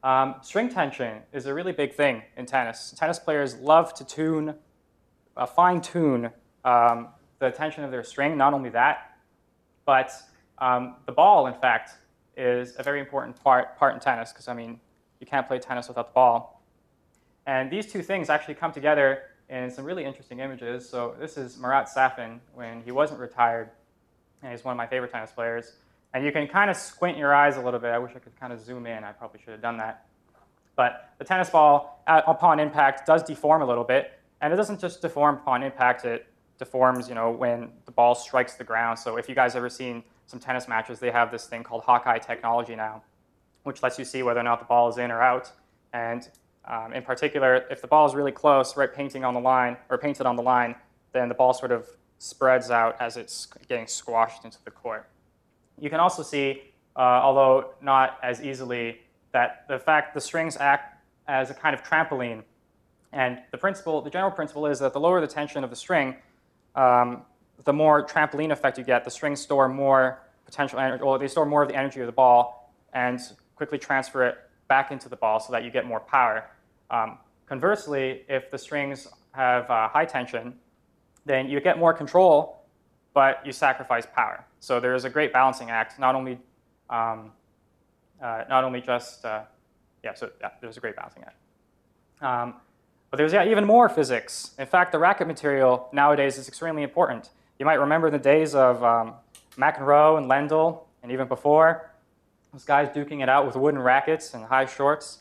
Um, string tension is a really big thing in tennis. Tennis players love to tune, uh, fine-tune um, the tension of their string. Not only that, but um, the ball, in fact, is a very important part, part in tennis, because, I mean, you can't play tennis without the ball. And these two things actually come together in some really interesting images. So this is Marat Safin when he wasn't retired, and he's one of my favorite tennis players. And you can kind of squint your eyes a little bit. I wish I could kind of zoom in. I probably should have done that. But the tennis ball, at, upon impact, does deform a little bit. And it doesn't just deform upon impact. It deforms, you know, when the ball strikes the ground. So if you guys ever seen some tennis matches, they have this thing called Hawkeye technology now, which lets you see whether or not the ball is in or out. And um, in particular, if the ball is really close, right, painting on the line, or painted on the line, then the ball sort of spreads out as it's getting squashed into the court. You can also see, uh, although not as easily, that the fact the strings act as a kind of trampoline. And the principle, the general principle is that the lower the tension of the string, um, the more trampoline effect you get. The strings store more potential energy, or they store more of the energy of the ball and quickly transfer it back into the ball so that you get more power. Um, conversely, if the strings have uh, high tension, then you get more control, but you sacrifice power. So there is a great balancing act, not only, um, uh, not only just, uh, yeah, so yeah, there's a great balancing act. Um, but there's yeah, even more physics. In fact, the racket material nowadays is extremely important. You might remember the days of um, McEnroe and Lendl, and even before, those guys duking it out with wooden rackets and high shorts.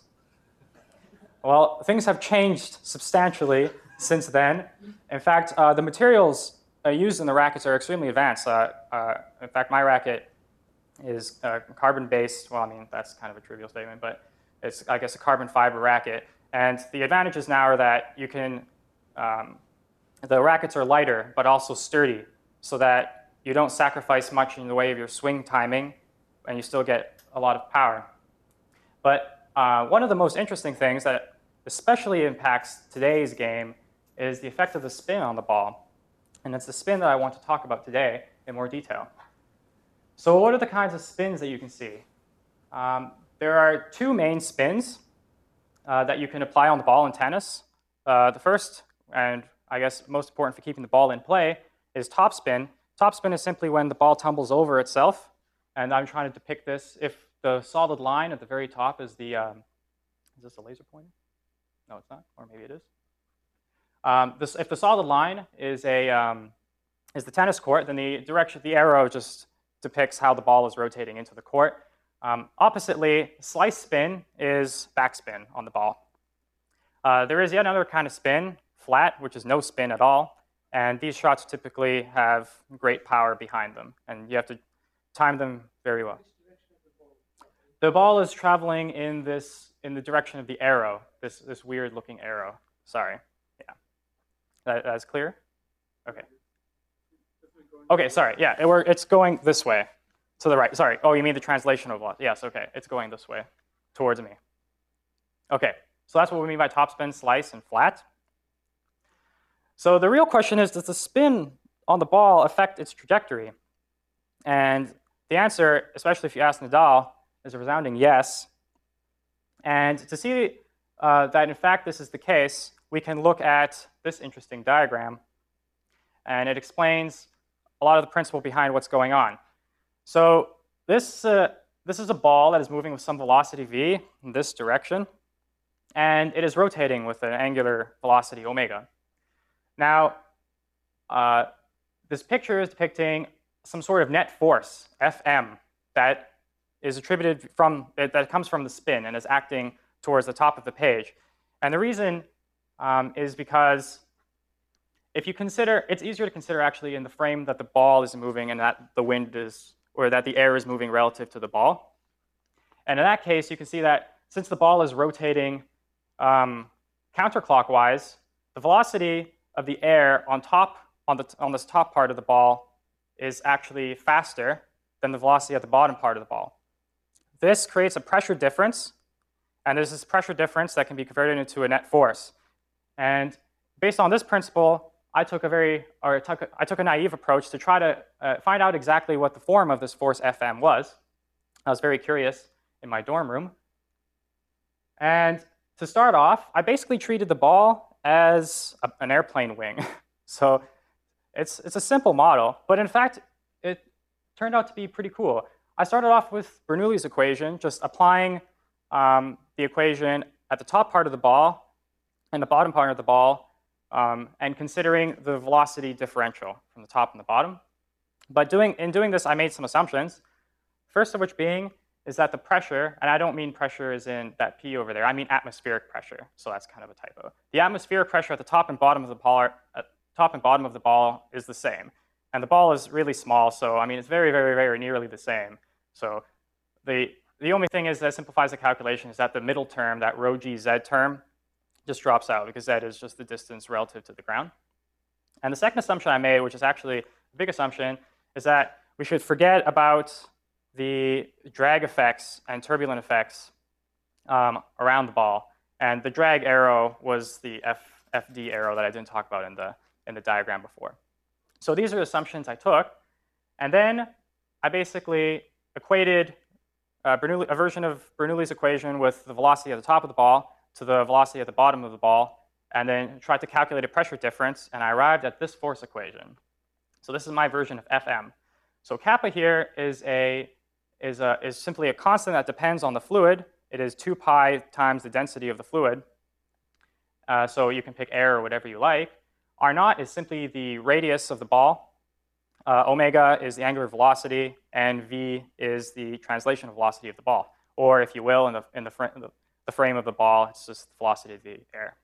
Well, things have changed substantially since then. In fact, uh, the materials uh, used in the rackets are extremely advanced. Uh, uh, in fact, my racket is uh, carbon-based. Well, I mean, that's kind of a trivial statement, but it's, I guess, a carbon fiber racket. And the advantages now are that you can, um, the rackets are lighter, but also sturdy, so that you don't sacrifice much in the way of your swing timing, and you still get a lot of power. But uh, one of the most interesting things that especially impacts today's game is the effect of the spin on the ball. And it's the spin that I want to talk about today in more detail. So what are the kinds of spins that you can see? Um, there are two main spins uh, that you can apply on the ball in tennis. Uh, the first, and I guess most important for keeping the ball in play, is topspin. Topspin is simply when the ball tumbles over itself. And I'm trying to depict this. If the solid line at the very top is the, um, is this a laser pointer? No, it's not, or maybe it is. Um, this, if the solid line is, a, um, is the tennis court, then the direction, the arrow just depicts how the ball is rotating into the court. Um, oppositely, slice spin is backspin on the ball. Uh, there is yet another kind of spin, flat, which is no spin at all. And these shots typically have great power behind them. And you have to time them very well. The ball is traveling in this in the direction of the arrow, this this weird looking arrow. Sorry. Yeah. That, that's clear? Okay. Okay, sorry. Yeah, it, we're, it's going this way to the right. Sorry. Oh, you mean the translation of what? Yes, okay. It's going this way towards me. Okay. So that's what we mean by topspin, slice, and flat. So the real question is, does the spin on the ball affect its trajectory? And the answer, especially if you ask Nadal, is a resounding yes. And to see uh, that, in fact, this is the case, we can look at this interesting diagram. And it explains a lot of the principle behind what's going on. So this, uh, this is a ball that is moving with some velocity v in this direction. And it is rotating with an angular velocity omega. Now, uh, this picture is depicting some sort of net force, F M, that is attributed from, that comes from the spin and is acting towards the top of the page. And the reason um, is because if you consider, it's easier to consider actually in the frame that the ball is moving and that the wind is, or that the air is moving relative to the ball. And in that case, you can see that since the ball is rotating um, counterclockwise, the velocity of the air on top, on, the, on this top part of the ball is actually faster than the velocity at the bottom part of the ball. This creates a pressure difference, and there's this pressure difference that can be converted into a net force. And based on this principle, I took a very, or I took a, I took a naive approach to try to uh, find out exactly what the form of this force F M was. I was very curious in my dorm room. And to start off, I basically treated the ball as a, an airplane wing. So it's, it's a simple model, but in fact, it turned out to be pretty cool. I started off with Bernoulli's equation, just applying um, the equation at the top part of the ball and the bottom part of the ball, um, and considering the velocity differential from the top and the bottom. But doing, in doing this, I made some assumptions. First of which being is that the pressure, and I don't mean pressure as in that P over there, I mean atmospheric pressure, so that's kind of a typo. The atmospheric pressure at the top and bottom of the ball, at top and bottom of the ball is the same. And the ball is really small, so I mean, it's very, very, very nearly the same. So the, the only thing is that simplifies the calculation is that the middle term, that rho g z term, just drops out because z is just the distance relative to the ground. And the second assumption I made, which is actually a big assumption, is that we should forget about the drag effects and turbulent effects um, around the ball. And the drag arrow was the F, FD arrow that I didn't talk about in the, in the diagram before. So these are the assumptions I took. And then I basically equated uh, Bernoulli, a version of Bernoulli's equation with the velocity at the top of the ball to the velocity at the bottom of the ball, and then tried to calculate a pressure difference, and I arrived at this force equation. So this is my version of F M. So kappa here is, a, is, a, is simply a constant that depends on the fluid. It is two pi times the density of the fluid. Uh, so you can pick air or whatever you like. R naught is simply the radius of the ball. Uh, omega is the angular velocity, and v is the translation velocity of the ball. Or if you will, in the, in the, fr the, the frame of the ball, it's just the velocity of the air.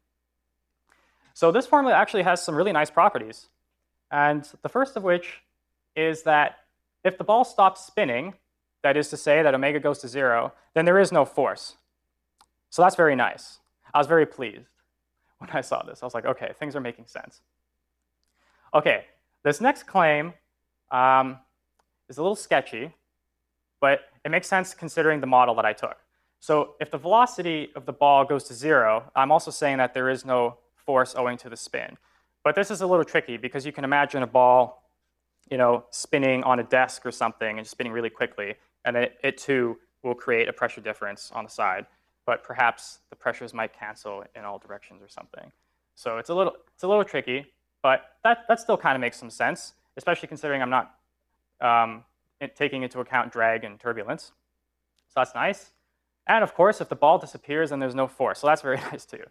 So this formula actually has some really nice properties. And the first of which is that if the ball stops spinning, that is to say that omega goes to zero, then there is no force. So that's very nice. I was very pleased when I saw this. I was like, okay, things are making sense. Okay, this next claim um, is a little sketchy, but it makes sense considering the model that I took. So if the velocity of the ball goes to zero, I'm also saying that there is no force owing to the spin. But this is a little tricky because you can imagine a ball, you know, spinning on a desk or something and spinning really quickly, and it, it too will create a pressure difference on the side. But perhaps the pressures might cancel in all directions or something. So it's a little, it's a little tricky, but that, that still kind of makes some sense, especially considering I'm not um, taking into account drag and turbulence. So that's nice. And of course, if the ball disappears, then there's no force. So that's very nice too.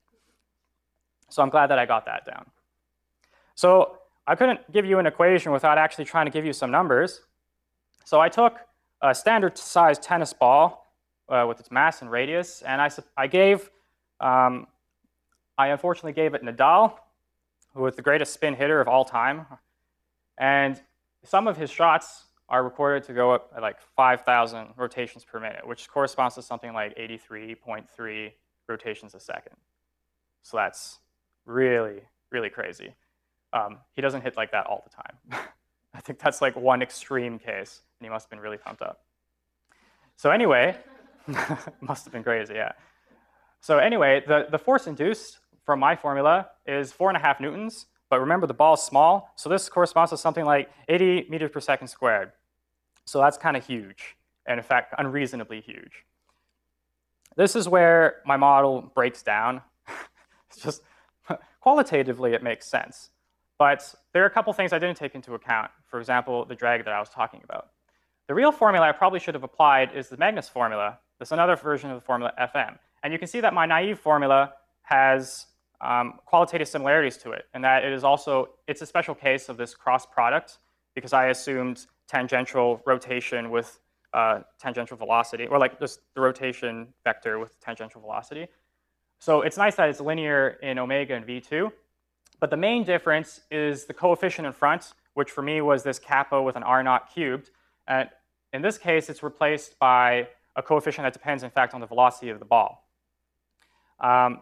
So I'm glad that I got that down. So I couldn't give you an equation without actually trying to give you some numbers. So I took a standard sized tennis ball uh, with its mass and radius, and I, I gave, um, I unfortunately gave it Nadal, who was the greatest spin hitter of all time. And some of his shots are recorded to go up at like five thousand rotations per minute, which corresponds to something like eighty-three point three rotations a second. So that's really, really crazy. Um, he doesn't hit like that all the time. I think that's like one extreme case, and he must have been really pumped up. So anyway, must have been crazy, yeah. So anyway, the, the force induced from my formula is four and a half newtons, but remember the ball is small, so this corresponds to something like eighty meters per second squared. So that's kind of huge, and in fact, unreasonably huge. This is where my model breaks down. It's just, qualitatively, it makes sense. But there are a couple things I didn't take into account. For example, the drag that I was talking about. The real formula I probably should have applied is the Magnus formula. There's another version of the formula F M. And you can see that my naive formula has um, qualitative similarities to it, and that it is also, it's a special case of this cross product because I assumed tangential rotation with uh, tangential velocity, or like just the rotation vector with tangential velocity. So it's nice that it's linear in omega and V two. But the main difference is the coefficient in front, which for me was this kappa with an R naught cubed. And in this case, it's replaced by a coefficient that depends, in fact, on the velocity of the ball. Um,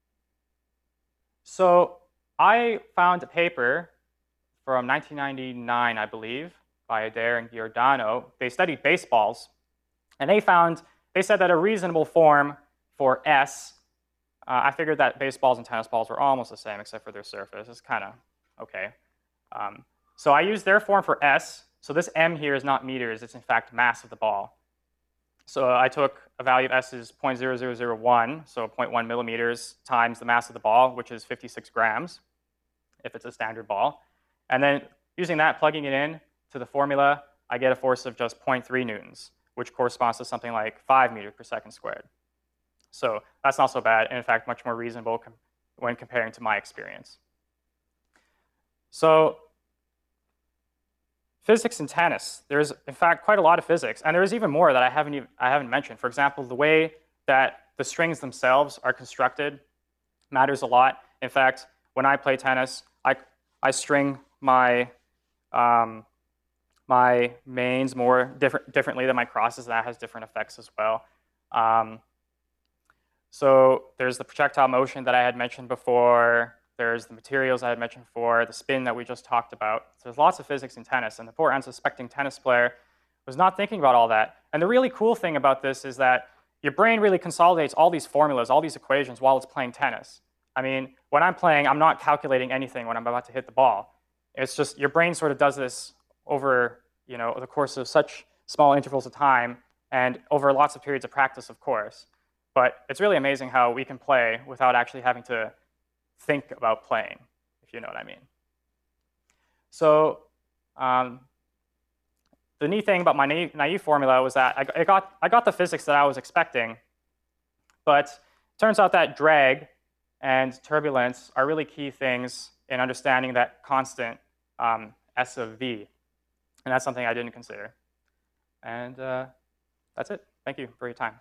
so I found a paper from nineteen ninety-nine, I believe, by Adair and Giordano. They studied baseballs, and they found, they said that a reasonable form for S, Uh, I figured that baseballs and tennis balls were almost the same except for their surface. It's kind of okay. Um, so I used their form for S. So this M here is not meters. It's in fact mass of the ball. So I took a value of s is zero point zero zero zero one, so zero point one millimeters times the mass of the ball, which is fifty-six grams, if it's a standard ball. And then using that, plugging it in to the formula, I get a force of just zero point three newtons, which corresponds to something like five meters per second squared. So that's not so bad, and in fact, much more reasonable com when comparing to my experience. So physics in tennis, there's in fact quite a lot of physics, and there's even more that I haven't, even, I haven't mentioned. For example, the way that the strings themselves are constructed matters a lot. In fact, when I play tennis, I, I string my, um, my mains more different, differently than my crosses. That has different effects as well. Um, so there's the projectile motion that I had mentioned before. There's the materials I had mentioned before, the spin that we just talked about. So there's lots of physics in tennis, and the poor unsuspecting tennis player was not thinking about all that. And the really cool thing about this is that your brain really consolidates all these formulas, all these equations while it's playing tennis. I mean, when I'm playing, I'm not calculating anything when I'm about to hit the ball. It's just your brain sort of does this over, you know, the course of such small intervals of time and over lots of periods of practice, of course. But it's really amazing how we can play without actually having to think about playing, if you know what I mean. So um, the neat thing about my naive, naive formula was that I, I, got, I got the physics that I was expecting, but it turns out that drag and turbulence are really key things in understanding that constant um, S of V, and that's something I didn't consider. And uh, that's it. Thank you for your time.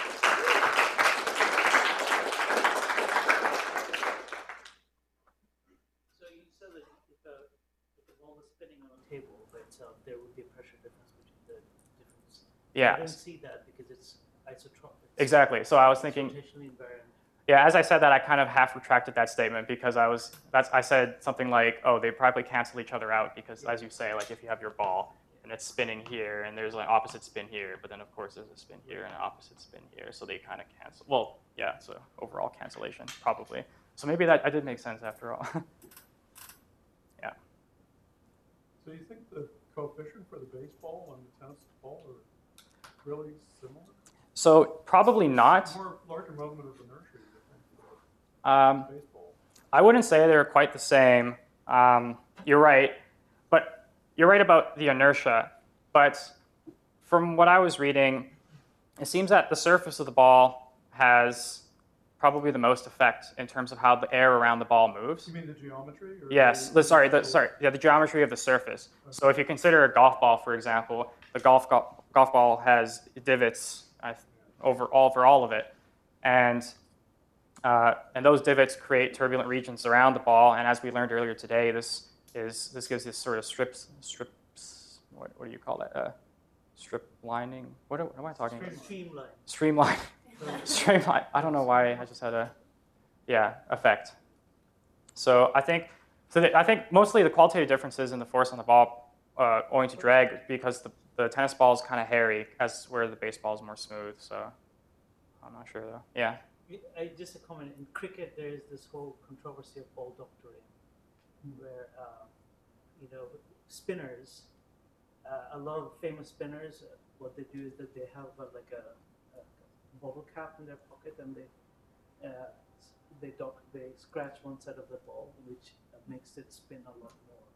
Table by itself, there would be a pressure difference between the difference. Yeah. I don't see that because it's isotropic. Exactly. So I was thinking. Rotationally invariant. Yeah, as I said that, I kind of half retracted that statement because I was. That's. I said something like, "Oh, they probably cancel each other out because, as you say, like if you have your ball and it's spinning here and there's an opposite spin here, but then of course there's a spin here and an opposite spin here, so they kind of cancel. Well, yeah. So overall cancellation probably. So maybe that I did make sense after all. Yeah. So you think the coefficient for the baseball and the tennis ball are really similar? So probably not. More larger moment of inertia, I think, for Um, baseball. I wouldn't say they're quite the same. Um, you're right, but you're right about the inertia. But from what I was reading, it seems that the surface of the ball has probably the most effect in terms of how the air around the ball moves. You mean the geometry? Or Yes, the, the, sorry, the, sorry, yeah, the geometry of the surface. So if you consider a golf ball, for example, the golf go golf ball has divots uh, over all over all of it, and uh, and those divots create turbulent regions around the ball. And as we learned earlier today, this is this gives this sort of strips strips. What, what do you call that? Uh, strip lining. What, what am I talking about? Streamline. Streamline. Streamline. I don't know why I just had a, yeah, effect. So I think, so the, I think mostly the qualitative differences in the force on the ball uh, owing to drag because the, the tennis ball is kind of hairy, as where the baseball is more smooth. So I'm not sure though. Yeah. I, just a comment. In cricket, there is this whole controversy of ball doctoring, where um, you know spinners, uh, a lot of famous spinners, uh, what they do is that they have uh, like a bottle cap in their pocket, and they uh, they dock, they scratch one side of the ball, which makes it spin a lot more.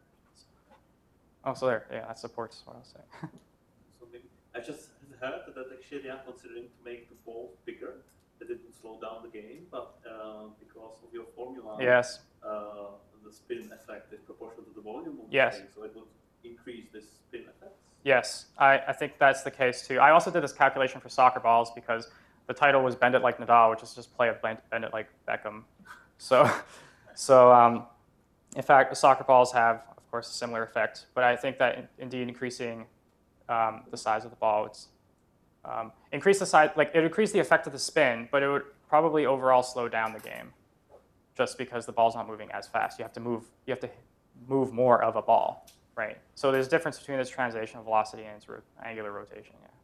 Oh, so there, yeah, that supports what I was saying. So maybe I just heard that actually they are considering to make the ball bigger, that it would slow down the game, but uh, because of your formula, Yes. uh, the spin effect is proportional to the volume of the Yes. game, so it would increase this spin effect. Yes, I, I think that's the case too. I also did this calculation for soccer balls because the title was Bend It Like Nadal, which is just play of Bend It Like Beckham. So, so um, in fact, the soccer balls have, of course, a similar effect. But I think that in, indeed increasing um, the size of the ball, it's um, increase the size, like it would increase the effect of the spin, but it would probably overall slow down the game, just because the ball's not moving as fast. You have to move. You have to move more of a ball. Right. So there's a difference between this translational velocity and its ro angular rotation. Yeah.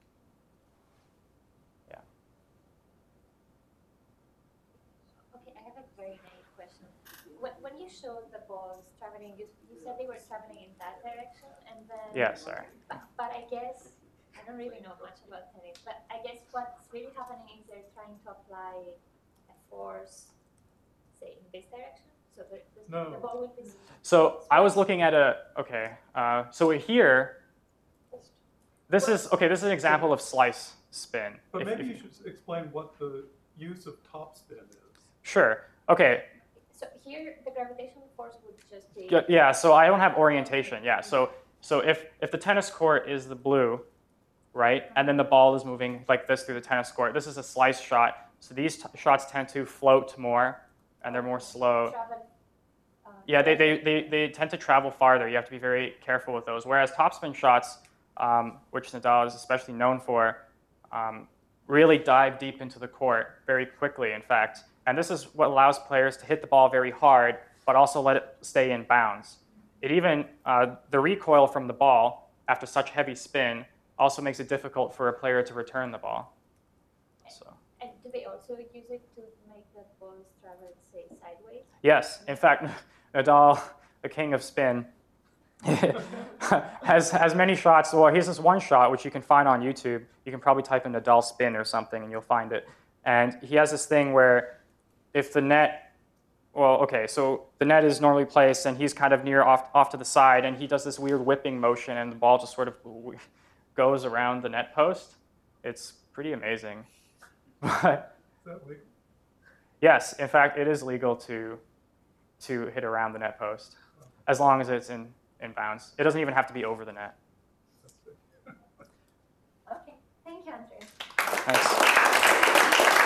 Yeah. Okay, I have a very naive question. When, when you showed the balls traveling, you, you said they were traveling in that direction, and then. Yeah. Sorry. But, but I guess I don't really know much about tennis, but I guess what's really happening is they're trying to apply a force, say, in this direction. So the, the, No. the ball will be. So I was looking at a, okay, uh, so here, this is, okay, this is an example of slice spin. But If- maybe if- you should explain what the use of topspin is. Sure, okay, So here, the gravitational force would just be. yeah, yeah, so I don't have orientation, yeah, so, so if, if the tennis court is the blue, right, and then the ball is moving like this through the tennis court, this is a slice shot, so these t- shots tend to float more, and they're more slow. Travel, uh, Yeah, they, they, they, they tend to travel farther. You have to be very careful with those. Whereas topspin shots, um, which Nadal is especially known for, um, really dive deep into the court very quickly, in fact. And this is what allows players to hit the ball very hard, but also let it stay in bounds. It even, uh, the recoil from the ball after such heavy spin also makes it difficult for a player to return the ball. So. And do they also use it to make the balls travel, say, sideways? Yes, in fact, Nadal, the king of spin, has has many shots. Well, he has this one shot which you can find on YouTube. You can probably type in Nadal spin or something, and you'll find it. And he has this thing where, if the net, well, okay, so the net is normally placed, and he's kind of near off off to the side, and he does this weird whipping motion, and the ball just sort of goes around the net post. It's pretty amazing. But Is that legal? yes, in fact, it is legal to to hit around the net post, as long as it's in, in bounds. It doesn't even have to be over the net. Okay, thank you, Andrew. Thanks.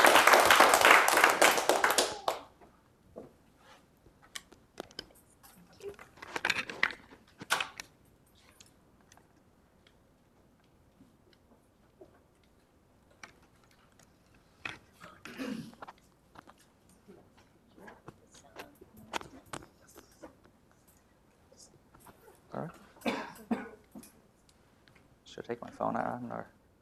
Should I take my phone out or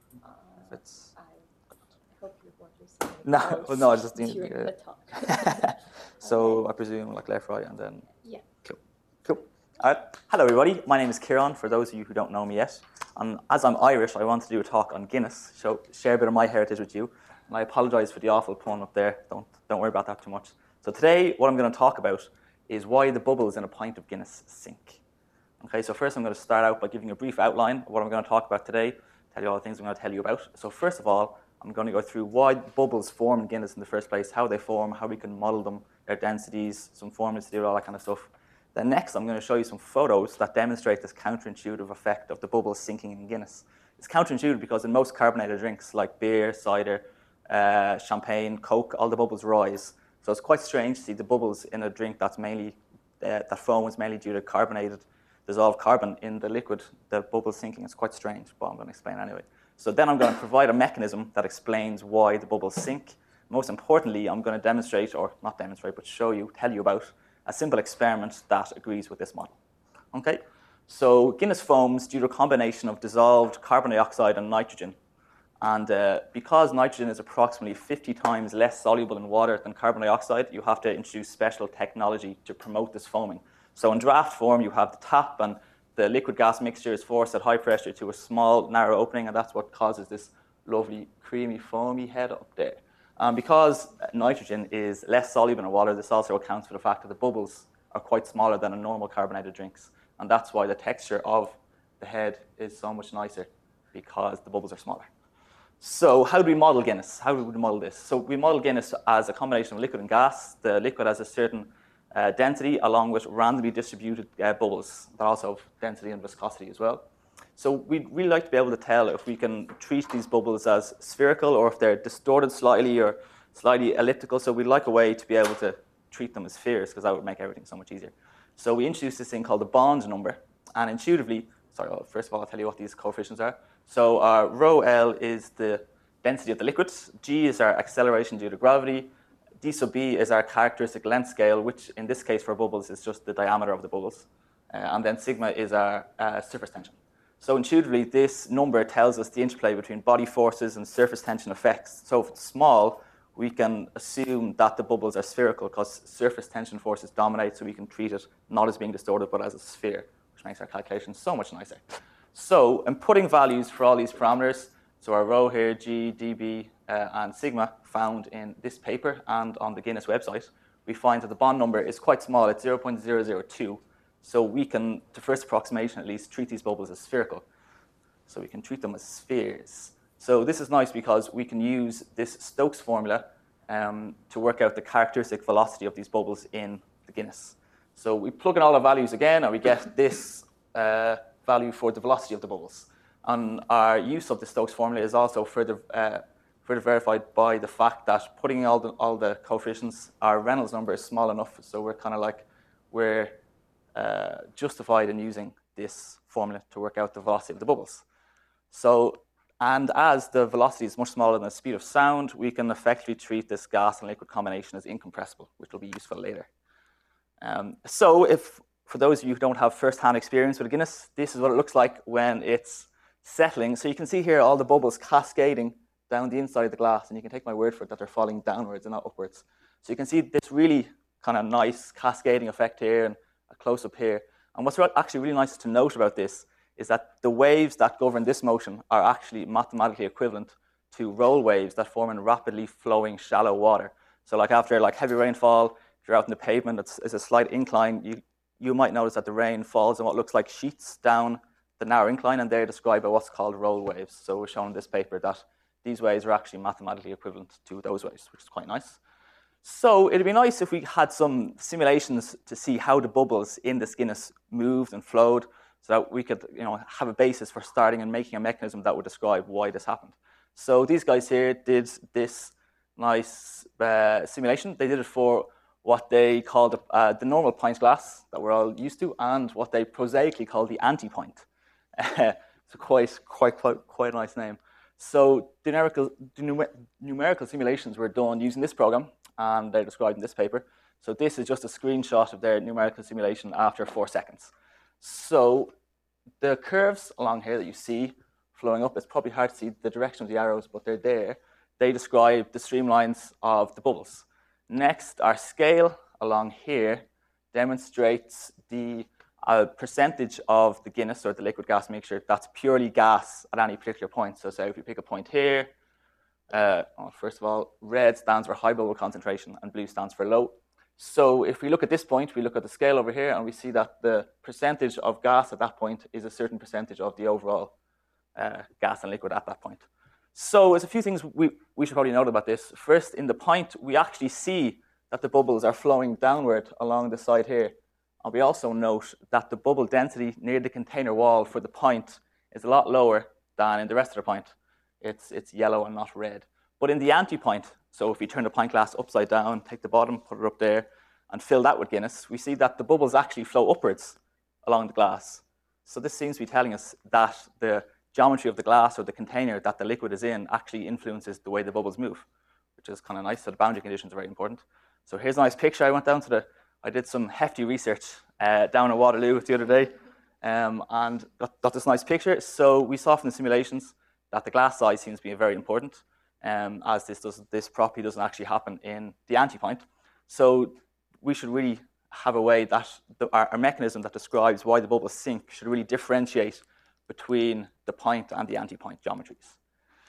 if it's I hope you want to say no, else well, no, I just need during uh, the talk. So I presume like left, right, and then Yeah. Cool, cool. All right. Hello, everybody. My name is Kieran. For those of you who don't know me yet, and as I'm Irish, I want to do a talk on Guinness, so share a bit of my heritage with you. And I apologise for the awful pun up there. Don't don't worry about that too much. So today, what I'm going to talk about is why the bubbles in a pint of Guinness sink. Okay, so first I'm going to start out by giving a brief outline of what I'm going to talk about today, tell you all the things I'm going to tell you about. So first of all, I'm going to go through why bubbles form in Guinness in the first place, how they form, how we can model them, their densities, some formulas to do all that kind of stuff. Then next, I'm going to show you some photos that demonstrate this counterintuitive effect of the bubbles sinking in Guinness. It's counterintuitive because in most carbonated drinks like beer, cider, uh, champagne, Coke, all the bubbles rise. So it's quite strange to see the bubbles in a drink that's mainly, uh, that foam is mainly due to carbonated dissolved carbon in the liquid, the bubbles sinking. It's quite strange, but I'm going to explain anyway. So then I'm going to provide a mechanism that explains why the bubbles sink. Most importantly, I'm going to demonstrate, or not demonstrate, but show you, tell you about a simple experiment that agrees with this model. Okay, so Guinness foams due to a combination of dissolved carbon dioxide and nitrogen. And uh, because nitrogen is approximately fifty times less soluble in water than carbon dioxide, you have to introduce special technology to promote this foaming. So in draft form, you have the tap, and the liquid gas mixture is forced at high pressure to a small, narrow opening, and that's what causes this lovely, creamy, foamy head up there. Um, because nitrogen is less soluble in water, this also accounts for the fact that the bubbles are quite smaller than in normal carbonated drinks. And that's why the texture of the head is so much nicer, because the bubbles are smaller. So how do we model Guinness? How do we model this? So we model Guinness as a combination of liquid and gas. The liquid has a certain uh, density along with randomly distributed uh, bubbles that also have density and viscosity as well. So we'd really like to be able to tell if we can treat these bubbles as spherical or if they're distorted slightly or slightly elliptical. So we'd like a way to be able to treat them as spheres because that would make everything so much easier. So we introduced this thing called the Bond number. And intuitively, sorry, well, first of all, I'll tell you what these coefficients are. So our rho L is the density of the liquid. G is our acceleration due to gravity. D sub B is our characteristic length scale, which in this case for bubbles is just the diameter of the bubbles. Uh, and then sigma is our uh, surface tension. So intuitively, this number tells us the interplay between body forces and surface tension effects. So if it's small, we can assume that the bubbles are spherical because surface tension forces dominate, so we can treat it not as being distorted, but as a sphere, which makes our calculation so much nicer. So I'm putting values for all these parameters. So our rho here, G, dB, uh, and sigma found in this paper and on the Guinness website, we find that the bond number is quite small. It's zero point zero zero two. So we can, to first approximation at least, treat these bubbles as spherical. So we can treat them as spheres. So this is nice because we can use this Stokes formula um, to work out the characteristic velocity of these bubbles in the Guinness. So we plug in all our values again, and we get this uh, value for the velocity of the bubbles. And our use of the Stokes formula is also further, uh, further verified by the fact that putting all the, all the coefficients, our Reynolds number is small enough, so we're kind of like, we're uh, justified in using this formula to work out the velocity of the bubbles. So, and as the velocity is much smaller than the speed of sound, we can effectively treat this gas and liquid combination as incompressible, which will be useful later. Um, so if, for those of you who don't have first-hand experience with a Guinness, this is what it looks like when it's settling. So you can see here all the bubbles cascading down the inside of the glass, and you can take my word for it that they're falling downwards and not upwards. So you can see this really kind of nice cascading effect here and a close-up here. And what's actually really nice to note about this is that the waves that govern this motion are actually mathematically equivalent to roll waves that form in rapidly flowing shallow water. So like after like heavy rainfall, if you're out in the pavement, it's, it's a slight incline, you, you might notice that the rain falls in what looks like sheets down the narrow incline, and they're described by what's called roll waves. So we're showing in this paper that these waves are actually mathematically equivalent to those waves, which is quite nice. So it'd be nice if we had some simulations to see how the bubbles in this Guinness moved and flowed, so that we could, you know, have a basis for starting and making a mechanism that would describe why this happened. So these guys here did this nice uh, simulation. They did it for what they called uh, the normal pint glass that we're all used to, and what they prosaically call the anti-pint. It's a quite, quite, quite, quite a nice name. So the numerical, the numer numerical simulations were done using this program, and they're described in this paper. So this is just a screenshot of their numerical simulation after four seconds. So the curves along here that you see flowing up, it's probably hard to see the direction of the arrows, but they're there. They describe the streamlines of the bubbles. Next, our scale along here demonstrates the uh, percentage of the Guinness, or the liquid gas mixture, that's purely gas at any particular point. So say if we pick a point here, uh, well, first of all, red stands for high bubble concentration and blue stands for low. So if we look at this point, we look at the scale over here, and we see that the percentage of gas at that point is a certain percentage of the overall uh, gas and liquid at that point. So there's a few things we, we should probably note about this. First, in the pint, we actually see that the bubbles are flowing downward along the side here. And we also note that the bubble density near the container wall for the pint is a lot lower than in the rest of the pint. It's, it's yellow and not red. But in the anti-pint, so if we turn the pint glass upside down, take the bottom, put it up there, and fill that with Guinness, we see that the bubbles actually flow upwards along the glass. So this seems to be telling us that the geometry of the glass or the container that the liquid is in actually influences the way the bubbles move, which is kind of nice. So the boundary conditions are very important. So here's a nice picture. I went down to the, I did some hefty research uh, down at Waterloo the other day, um, and got, got this nice picture. So we saw from the simulations that the glass size seems to be very important. Um, as this, does, this property doesn't actually happen in the anti-pint. So we should really have a way that the, our, our mechanism that describes why the bubbles sink should really differentiate between the pint and the anti-pint geometries.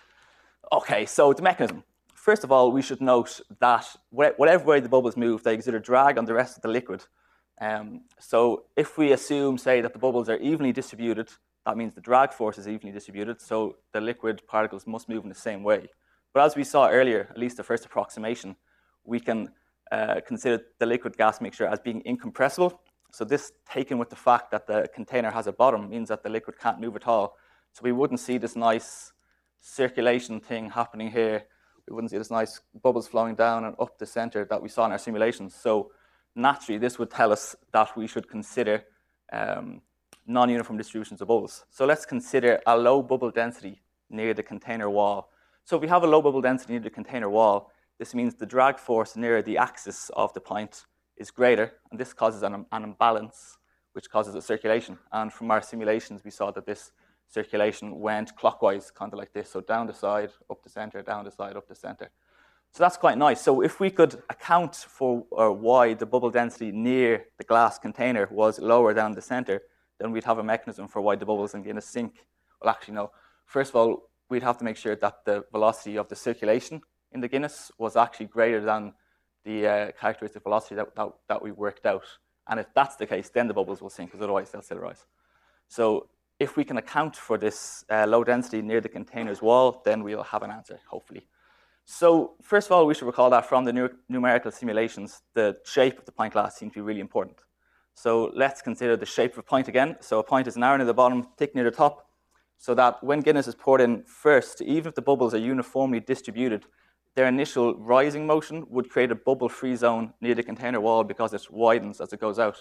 Okay, so the mechanism. First of all, we should note that whatever way the bubbles move, they exert a drag on the rest of the liquid. Um, so if we assume, say, that the bubbles are evenly distributed, that means the drag force is evenly distributed, so the liquid particles must move in the same way. But as we saw earlier, at least the first approximation, we can uh, consider the liquid gas mixture as being incompressible. So this, taken with the fact that the container has a bottom, means that the liquid can't move at all. So we wouldn't see this nice circulation thing happening here. We wouldn't see this nice bubbles flowing down and up the center that we saw in our simulations. So naturally, this would tell us that we should consider um, non-uniform distributions of bubbles. So let's consider a low bubble density near the container wall. So if we have a low bubble density near the container wall, this means the drag force near the axis of the pint is greater, and this causes an, an imbalance, which causes a circulation. And from our simulations, we saw that this circulation went clockwise, kind of like this, so down the side, up the center, down the side, up the center. So that's quite nice. So if we could account for or why the bubble density near the glass container was lower down the center, then we'd have a mechanism for why the bubbles in Guinness sink. Well, actually, no. First of all, we'd have to make sure that the velocity of the circulation in the Guinness was actually greater than the uh, characteristic velocity that, that, that we worked out. And if that's the case, then the bubbles will sink, because otherwise they'll still rise. So if we can account for this uh, low density near the container's wall, then we'll have an answer, hopefully. So first of all, we should recall that from the nu numerical simulations, the shape of the pint glass seems to be really important. So let's consider the shape of a pint again. So a pint is narrow near the bottom, thick near the top, so that when Guinness is poured in first, even if the bubbles are uniformly distributed, their initial rising motion would create a bubble-free zone near the container wall because it widens as it goes out.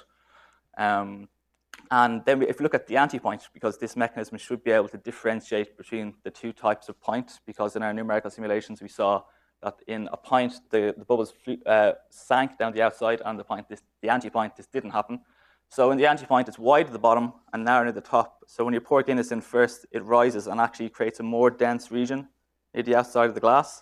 Um, and then if we look at the anti-point, because this mechanism should be able to differentiate between the two types of pint, because in our numerical simulations we saw that in a pint the, the bubbles uh, sank down the outside, and the pint, this, the anti-point, this didn't happen. So in the anti-point, it's wide at the bottom and narrow near the top. So when you pour Guinness in first, it rises and actually creates a more dense region near the outside of the glass.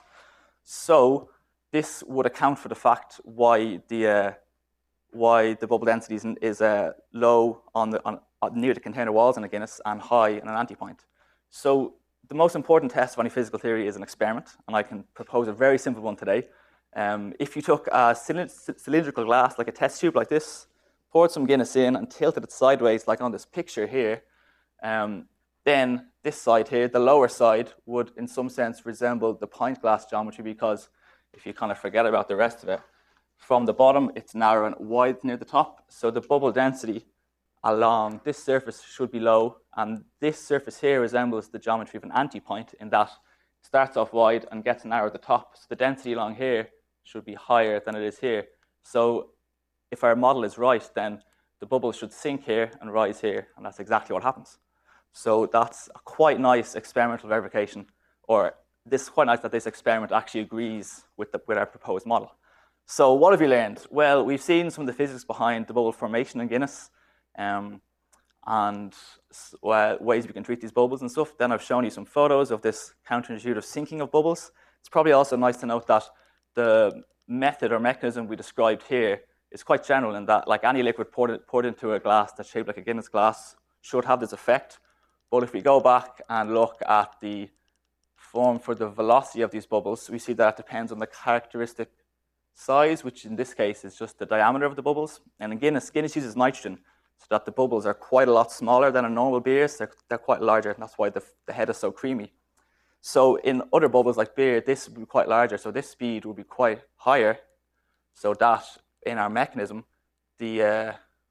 So this would account for the fact why the uh, why the bubble density is, is uh, low on the on, uh, near the container walls in a Guinness and high in an anti-point. So the most important test of any physical theory is an experiment, and I can propose a very simple one today. Um, if you took a cylindrical glass, like a test tube like this, poured some Guinness in and tilted it sideways, like on this picture here, um, then this side here, the lower side, would in some sense resemble the pint glass geometry, because if you kind of forget about the rest of it, from the bottom it's narrow and wide near the top, so the bubble density along this surface should be low, and this surface here resembles the geometry of an anti-point in that it starts off wide and gets narrow at the top, so the density along here should be higher than it is here. So if our model is right, then the bubbles should sink here and rise here, and that's exactly what happens. So that's a quite nice experimental verification, or this is quite nice that this experiment actually agrees with, the, with our proposed model. So what have we learned? Well, we've seen some of the physics behind the bubble formation in Guinness, um, and uh, ways we can treat these bubbles and stuff. Then I've shown you some photos of this counterintuitive sinking of bubbles. It's probably also nice to note that the method or mechanism we described here is quite general in that, like any liquid poured, poured into a glass that's shaped like a Guinness glass should have this effect. But if we go back and look at the form for the velocity of these bubbles, we see that it depends on the characteristic size, which in this case is just the diameter of the bubbles. And in Guinness, Guinness uses nitrogen, so that the bubbles are quite a lot smaller than a normal beer. So they're, they're quite larger, and that's why the, the head is so creamy. So in other bubbles like beer, this would be quite larger, so this speed would be quite higher, so that in our mechanism, the uh,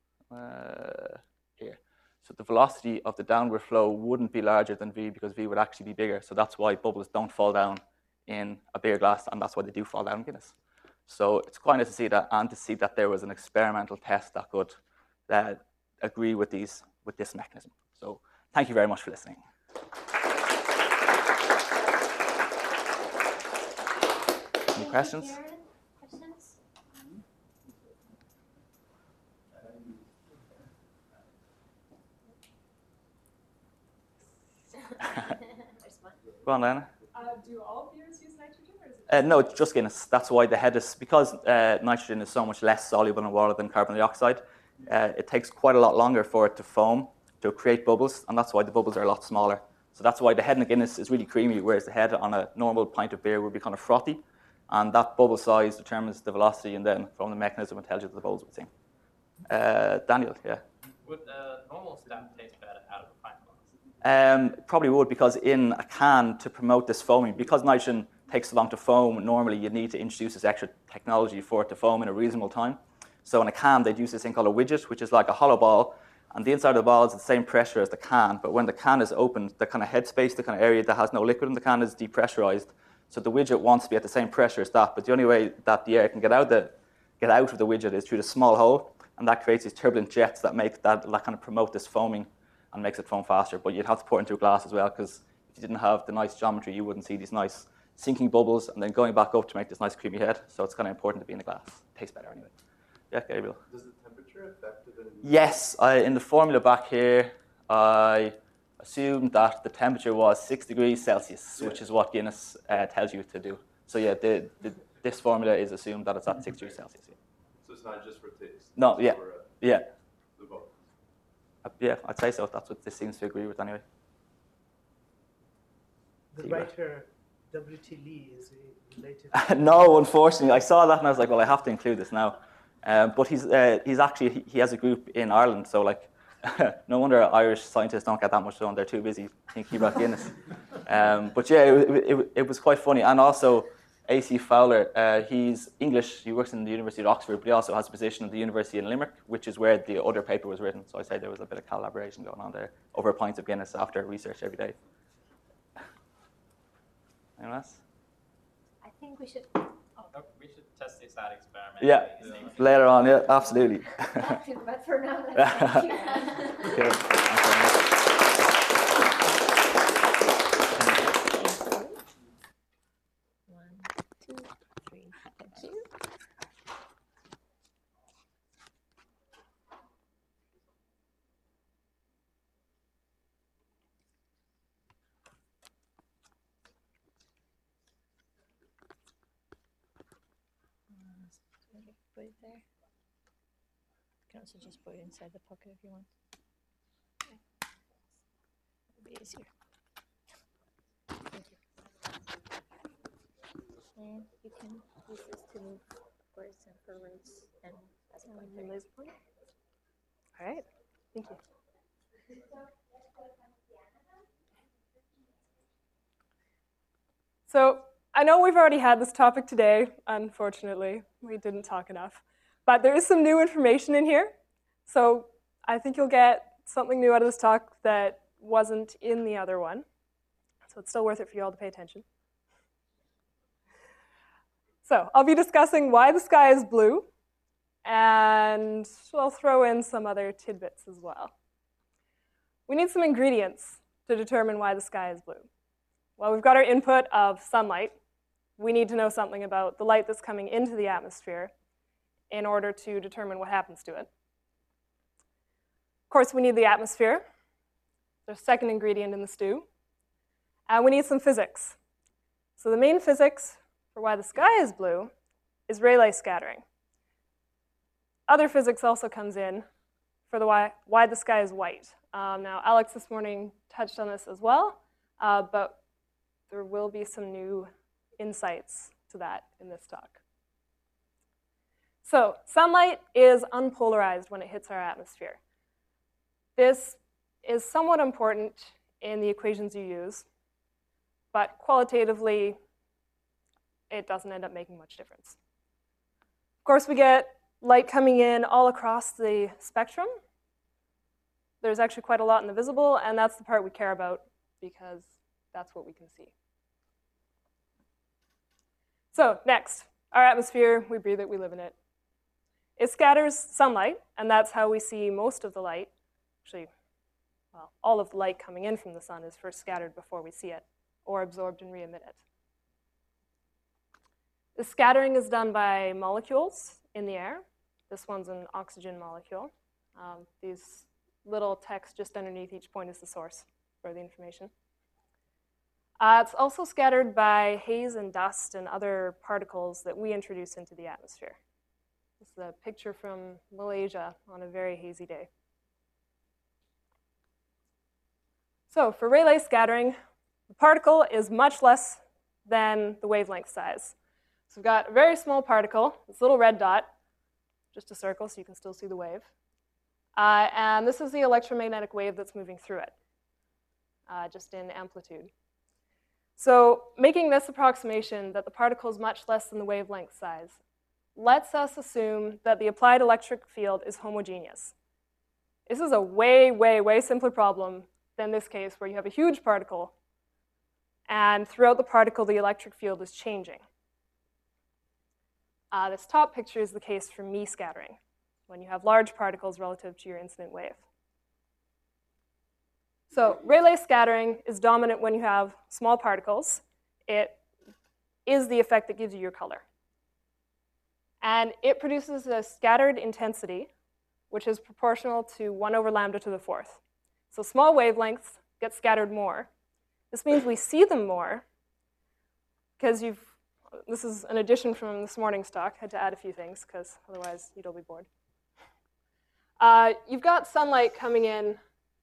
uh, here, so the velocity of the downward flow wouldn't be larger than V, because V would actually be bigger. So that's why bubbles don't fall down in a beer glass, and that's why they do fall down in Guinness. So it's quite nice to see that, and to see that there was an experimental test that could uh, agree with these with this mechanism. So thank you very much for listening. Any questions? Questions? Go on, Lena. Uh, do all beers use nitrogen, or is it? Uh, no, it's just Guinness. That's why the head is, because uh, nitrogen is so much less soluble in water than carbon dioxide, uh, it takes quite a lot longer for it to foam, to create bubbles, and that's why the bubbles are a lot smaller. So that's why the head in a Guinness is really creamy, whereas the head on a normal pint of beer would be kind of frothy. And that bubble size determines the velocity, and then from the mechanism it tells you that the bubbles would sink. Uh, Daniel, yeah? Would a normal stout taste better out of a pint glass? Um, probably would, because in a can, to promote this foaming, because nitrogen takes so long to foam, normally you need to introduce this extra technology for it to foam in a reasonable time. So in a can, they'd use this thing called a widget, which is like a hollow ball, and the inside of the ball is the same pressure as the can, but when the can is opened, the kind of headspace, the kind of area that has no liquid in the can, is depressurized. So the widget wants to be at the same pressure as that, but the only way that the air can get out, the, get out of the widget is through the small hole, and that creates these turbulent jets that make that, that kind of promote this foaming and makes it foam faster. But you'd have to pour it into a glass as well, because if you didn't have the nice geometry, you wouldn't see these nice sinking bubbles and then going back up to make this nice creamy head. So it's kind of important to be in a glass. It tastes better anyway. Yeah, Gabriel? Does the temperature affect it? Yes, I, in the formula back here, I assumed that the temperature was six degrees Celsius, yeah. Which is what Guinness uh, tells you to do. So yeah, the, the, this formula is assumed that it's at six degrees Celsius. Yeah. So it's not just for taste? No, yeah, for, uh, yeah. The bubbles. Uh, yeah, I'd say so. That's what this seems to agree with anyway. The See you, writer W T Lee is related to No, unfortunately, I saw that and I was like, well, I have to include this now. Um, but he's uh, he's actually he, he has a group in Ireland, so like, no wonder Irish scientists don't get that much done. They're too busy thinking about Guinness. Um, but yeah, it, it, it was quite funny. And also, A C Fowler, uh, he's English. He works in the University of Oxford, but he also has a position at the University in Limerick, which is where the other paper was written. So I say there was a bit of collaboration going on there over a pint of Guinness after research every day. Anyone else? I think we should. Oh, we should test this out experimentally. Yeah, later on, yeah, absolutely. But for now, let's thank you. Okay, thanks very much. One, two, three. Thank you. Put it there. You can also just put it inside the pocket if you want. Okay. It'll be easier. Thank you. And you can use this to move backwards and forwards and as a pointer. All right. Thank you. So I know we've already had this topic today, unfortunately. We didn't talk enough. But there is some new information in here. So I think you'll get something new out of this talk that wasn't in the other one. So it's still worth it for you all to pay attention. So I'll be discussing why the sky is blue, and I'll throw in some other tidbits as well. We need some ingredients to determine why the sky is blue. Well, we've got our input of sunlight. We need to know something about the light that's coming into the atmosphere in order to determine what happens to it. Of course, we need the atmosphere, the second ingredient in the stew. And we need some physics. So the main physics for why the sky is blue is Rayleigh scattering. Other physics also comes in for the why, why the sky is white. Um, now, Alex this morning touched on this as well, uh, but there will be some new insights to that in this talk. So sunlight is unpolarized when it hits our atmosphere. This is somewhat important in the equations you use, but qualitatively, it doesn't end up making much difference. Of course, we get light coming in all across the spectrum. There's actually quite a lot in the visible, and that's the part we care about because that's what we can see. So next, our atmosphere, we breathe it, we live in it. It scatters sunlight, and that's how we see most of the light. Actually, well, all of the light coming in from the sun is first scattered before we see it, or absorbed and re-emit it. The scattering is done by molecules in the air. This one's an oxygen molecule. Um, these little text just underneath each point is the source for the information. Uh, it's also scattered by haze and dust and other particles that we introduce into the atmosphere. This is a picture from Malaysia on a very hazy day. So for Rayleigh scattering, the particle is much less than the wavelength size. So we've got a very small particle, this little red dot, just a circle so you can still see the wave. Uh, and this is the electromagnetic wave that's moving through it, uh, just in amplitude. So making this approximation that the particle is much less than the wavelength size lets us assume that the applied electric field is homogeneous. This is a way, way, way simpler problem than this case where you have a huge particle and throughout the particle the electric field is changing. Uh, this top picture is the case for Mie scattering, when you have large particles relative to your incident wave. So Rayleigh scattering is dominant when you have small particles. It is the effect that gives you your color. And it produces a scattered intensity, which is proportional to one over lambda to the fourth. So small wavelengths get scattered more. This means we see them more because you've, this is an addition from this morning's talk. I had to add a few things because otherwise you'd all be bored. Uh, you've got sunlight coming in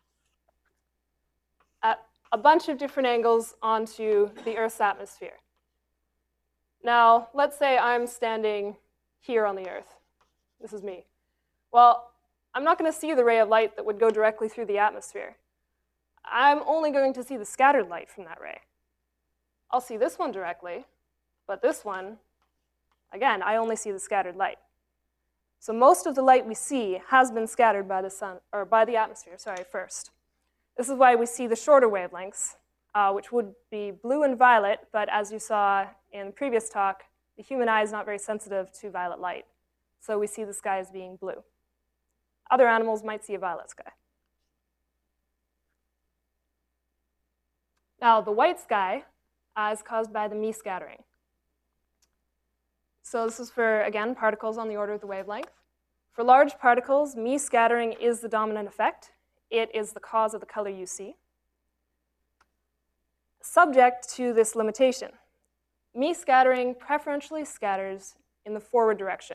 at a bunch of different angles onto the Earth's atmosphere. Now, let's say I'm standing here on the Earth. This is me. Well, I'm not going to see the ray of light that would go directly through the atmosphere. I'm only going to see the scattered light from that ray. I'll see this one directly, but this one, again, I only see the scattered light. So most of the light we see has been scattered by the sun, or by the atmosphere, sorry, first. This is why we see the shorter wavelengths, uh, which would be blue and violet, but as you saw in the previous talk, the human eye is not very sensitive to violet light. So we see the sky as being blue. Other animals might see a violet sky. Now, the white sky uh, is caused by the Mie scattering. So this is for, again, particles on the order of the wavelength. For large particles, Mie scattering is the dominant effect. It is the cause of the color you see. Subject to this limitation, Mie scattering preferentially scatters in the forward direction.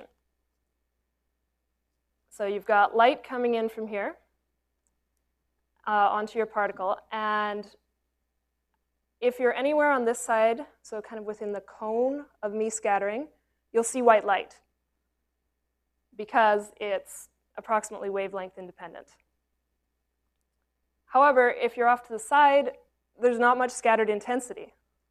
So you've got light coming in from here uh, onto your particle, and if you're anywhere on this side, so kind of within the cone of Mie scattering, you'll see white light because it's approximately wavelength independent. However, if you're off to the side, there's not much scattered intensity.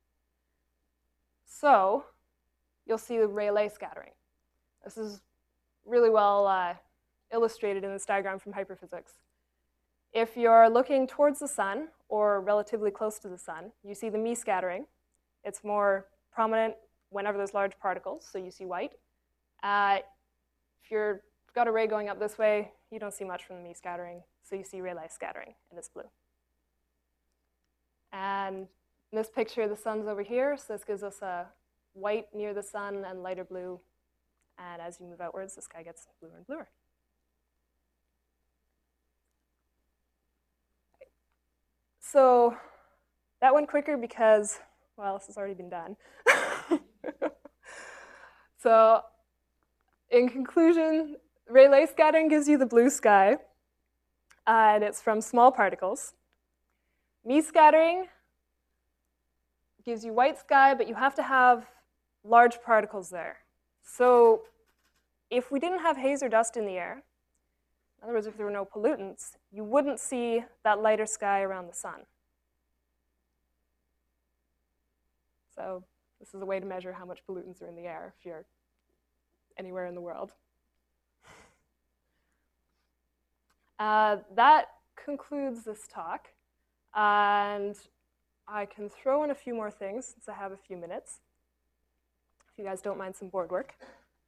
So you'll see the Rayleigh scattering. This is really well uh, illustrated in this diagram from hyperphysics. If you're looking towards the sun or relatively close to the sun, you see the Mie scattering. It's more prominent whenever there's large particles, so you see white. Uh, if you've got a ray going up this way, you don't see much from the Mie scattering, so you see Rayleigh scattering, and it's blue. And in this picture, the sun's over here, so this gives us a white near the sun and lighter blue. And as you move outwards, the sky gets bluer and bluer. So that went quicker because, well, this has already been done. So in conclusion, Rayleigh scattering gives you the blue sky, and it's from small particles. Mie scattering gives you white sky, but you have to have large particles there. So if we didn't have haze or dust in the air, in other words, if there were no pollutants, you wouldn't see that lighter sky around the sun. So this is a way to measure how much pollutants are in the air if you're anywhere in the world. Uh, that concludes this talk. And I can throw in a few more things since I have a few minutes, if you guys don't mind some board work.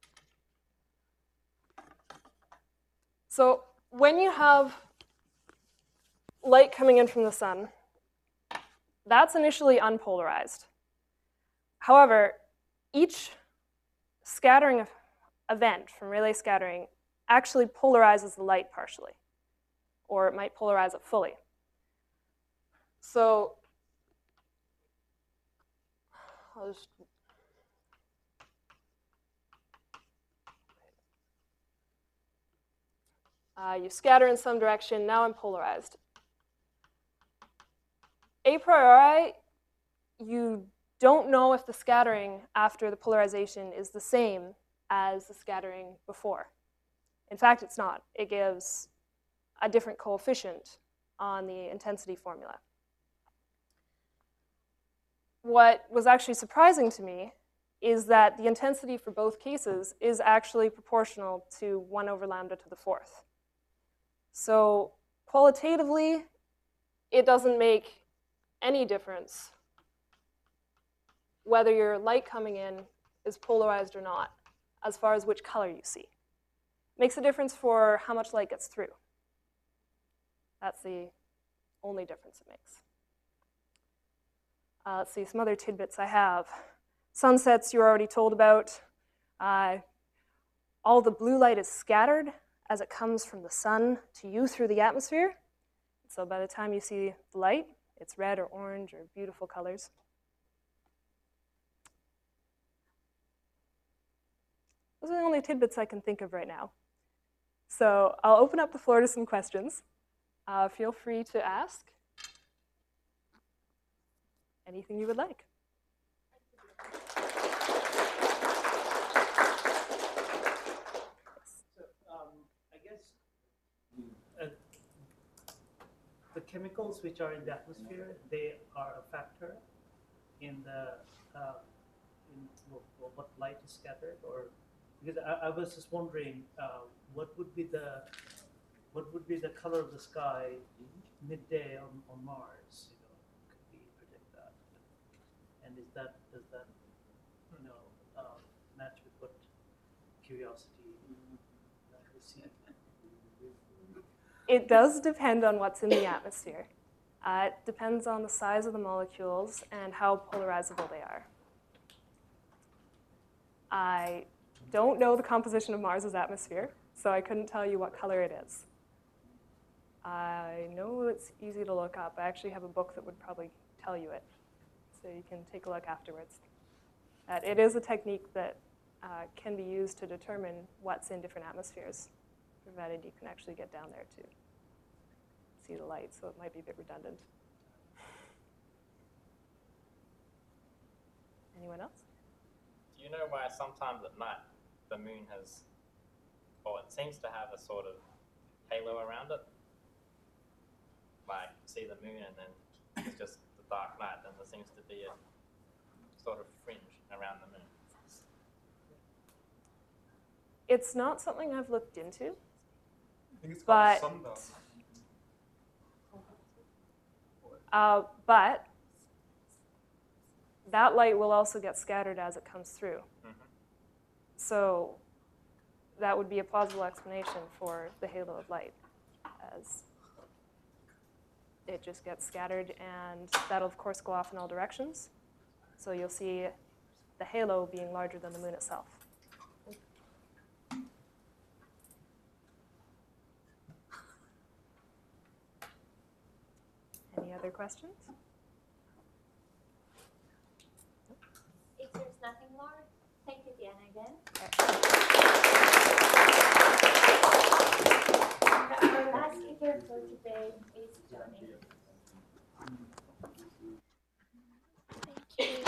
So when you have light coming in from the sun, that's initially unpolarized. However, each scattering event from Rayleigh scattering actually polarizes the light partially, or it might polarize it fully. So I'll just uh, you scatter in some direction, now I'm polarized. A priori, you don't know if the scattering after the polarization is the same as the scattering before. In fact, it's not. It gives a different coefficient on the intensity formula. What was actually surprising to me is that the intensity for both cases is actually proportional to one over lambda to the fourth. So qualitatively, it doesn't make any difference whether your light coming in is polarized or not, as far as which color you see. It makes a difference for how much light gets through. That's the only difference it makes. Uh, let's see, some other tidbits I have. Sunsets you're already told about. Uh, all the blue light is scattered as it comes from the sun to you through the atmosphere. So by the time you see the light, it's red or orange or beautiful colors. Those are the only tidbits I can think of right now. So I'll open up the floor to some questions. Uh, feel free to ask anything you would like. So um, I guess uh, the chemicals which are in the atmosphere, they are a factor in the uh, in what, what light is scattered, or because I, I was just wondering uh, what would be the what would be the color of the sky midday on, on Mars? You know, could we predict that? And is that does that you know uh, match with what Curiosity uh, is seeing? It does depend on what's in the atmosphere. Uh, it depends on the size of the molecules and how polarizable they are. I don't know the composition of Mars's atmosphere, so I couldn't tell you what color it is. I know it's easy to look up. I actually have a book that would probably tell you it, so you can take a look afterwards. Uh, it is a technique that uh, can be used to determine what's in different atmospheres, provided you can actually get down there to see the light, so it might be a bit redundant. Anyone else? Do you know why sometimes at night the moon has, or it seems to have a sort of halo around it? Like, you see the moon and then it's just the dark night, and there seems to be a sort of fringe around the moon. It's not something I've looked into. I think it's but, called sundown. Uh, but that light will also get scattered as it comes through. Mm-hmm. So that would be a plausible explanation for the halo of light, as it just gets scattered, and that'll of course go off in all directions. So you'll see the halo being larger than the moon itself. Any other questions? If there's nothing more, thank you, Diana, again. Our last speaker for today is Johnny. Thank you.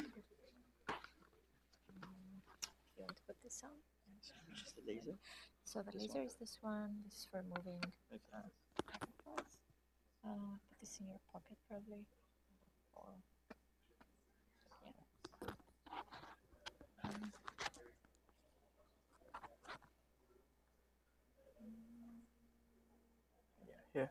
You want to put this on? Just the laser. So the laser is this one. This is for moving uh, particles. Uh, put this in your pocket, probably. Or yeah. Um, Here.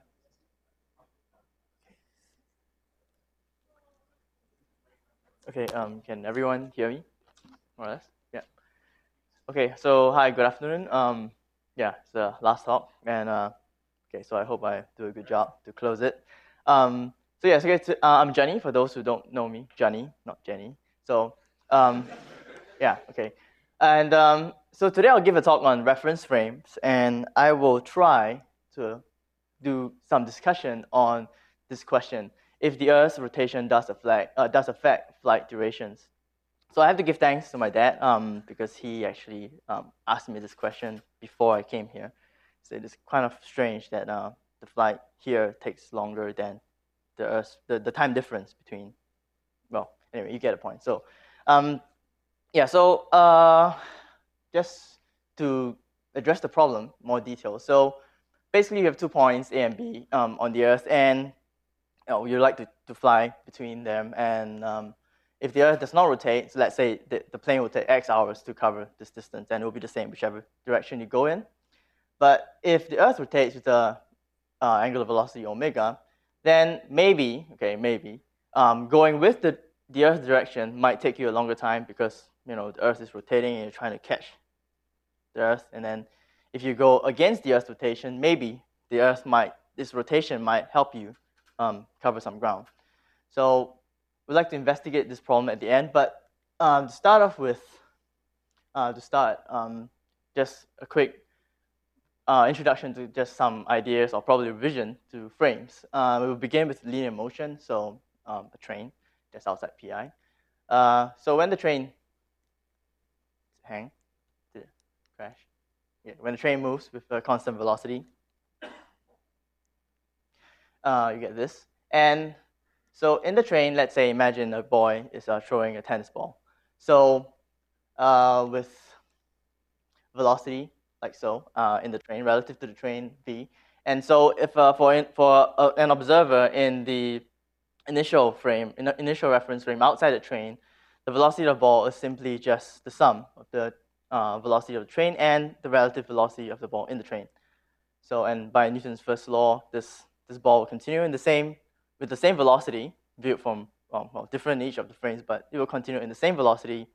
Okay, um, can everyone hear me? More or less? Yeah. Okay, so hi, good afternoon. Um, yeah, it's the last talk, and uh, okay, so I hope I do a good job to close it. Um, so yes, okay, so, uh, I'm Jenny, for those who don't know me, Johnny, not Jenny. So, um, yeah, okay. And um, so today I'll give a talk on reference frames, and I will try to do some discussion on this question: if the Earth's rotation does affect uh, does affect flight durations. So I have to give thanks to my dad um, because he actually um, asked me this question before I came here. So it's kind of strange that uh, the flight here takes longer than the Earth, the, the time difference between. Well, anyway, you get the point. So, um, yeah. So uh, just to address the problem more detail. So basically, you have two points, A and B, um, on the Earth, and you know, you like to, to fly between them. And um, if the Earth does not rotate, so let's say the, the plane will take X hours to cover this distance, and it will be the same whichever direction you go in. But if the Earth rotates with the uh, angular velocity omega, then maybe, okay, maybe, um, going with the, the Earth's direction might take you a longer time because, you know, the Earth is rotating and you're trying to catch the Earth. And then if you go against the Earth's rotation, maybe the Earth might, this rotation might help you um, cover some ground. So we'd like to investigate this problem at the end, but um, to start off with, uh, to start, um, just a quick uh, introduction to just some ideas or probably revision to frames. Uh, we will begin with linear motion, so um, a train just outside P I. Uh, so when the train hang, did it crash? yeah, when the train moves with a constant velocity, uh, you get this. And so in the train, let's say, imagine a boy is uh, throwing a tennis ball. So uh, with velocity, like so, uh, in the train, relative to the train, v. And so if uh, for, in, for uh, an observer in the initial frame, in the initial reference frame outside the train, the velocity of the ball is simply just the sum of the uh, velocity of the train and the relative velocity of the ball in the train. So, and by Newton's first law, this, this ball will continue in the same, with the same velocity, viewed from, well, well, different in each of the frames, but it will continue in the same velocity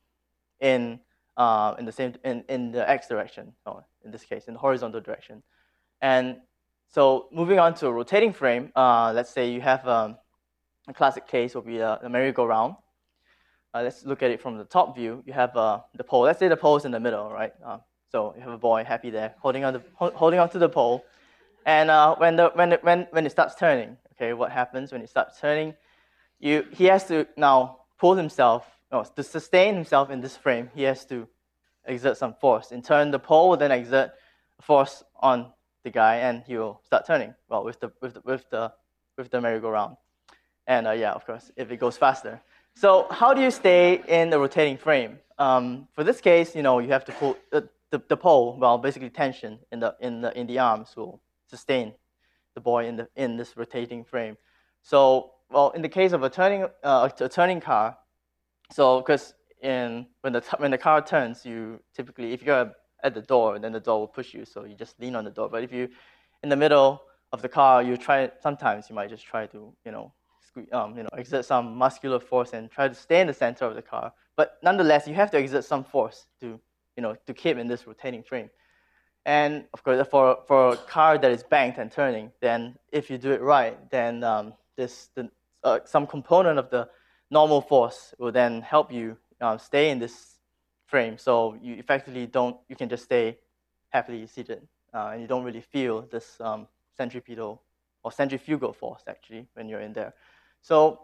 in, uh, in, the, same, in, in the x direction, or in this case, in the horizontal direction. And so moving on to a rotating frame, uh, let's say you have um, a classic case will be a, a merry-go-round. Uh, let's look at it from the top view. You have uh, the pole. Let's say the pole is in the middle, right? Uh, so you have a boy happy there, holding on, the, holding on to the pole. And uh, when, the, when, the, when, when it starts turning, okay, what happens when it starts turning? You, he has to now pull himself, no, to sustain himself in this frame, he has to exert some force. In turn, the pole will then exert force on the guy, and he will start turning, well, with the, with the, with the, with the merry-go-round. And uh, yeah, of course, if it goes faster. So how do you stay in the rotating frame? Um, for this case, you know, you have to pull the, the, the pole, well, basically tension in the, in the, in the arms will sustain the boy in, the, in this rotating frame. So, well, in the case of a turning, uh, a turning car, so because in, when, the, when the car turns, you typically, if you're at the door, then the door will push you, so you just lean on the door. But if you, in the middle of the car, you try, sometimes you might just try to, you know, Um, you know, exert some muscular force and try to stay in the center of the car. But nonetheless, you have to exert some force to, you know, to keep in this rotating frame. And of course, for, for a car that is banked and turning, then if you do it right, then um, this the, uh, some component of the normal force will then help you uh, stay in this frame. So you effectively don't, you can just stay happily seated, uh, and you don't really feel this um, centripetal or centrifugal force actually when you're in there. So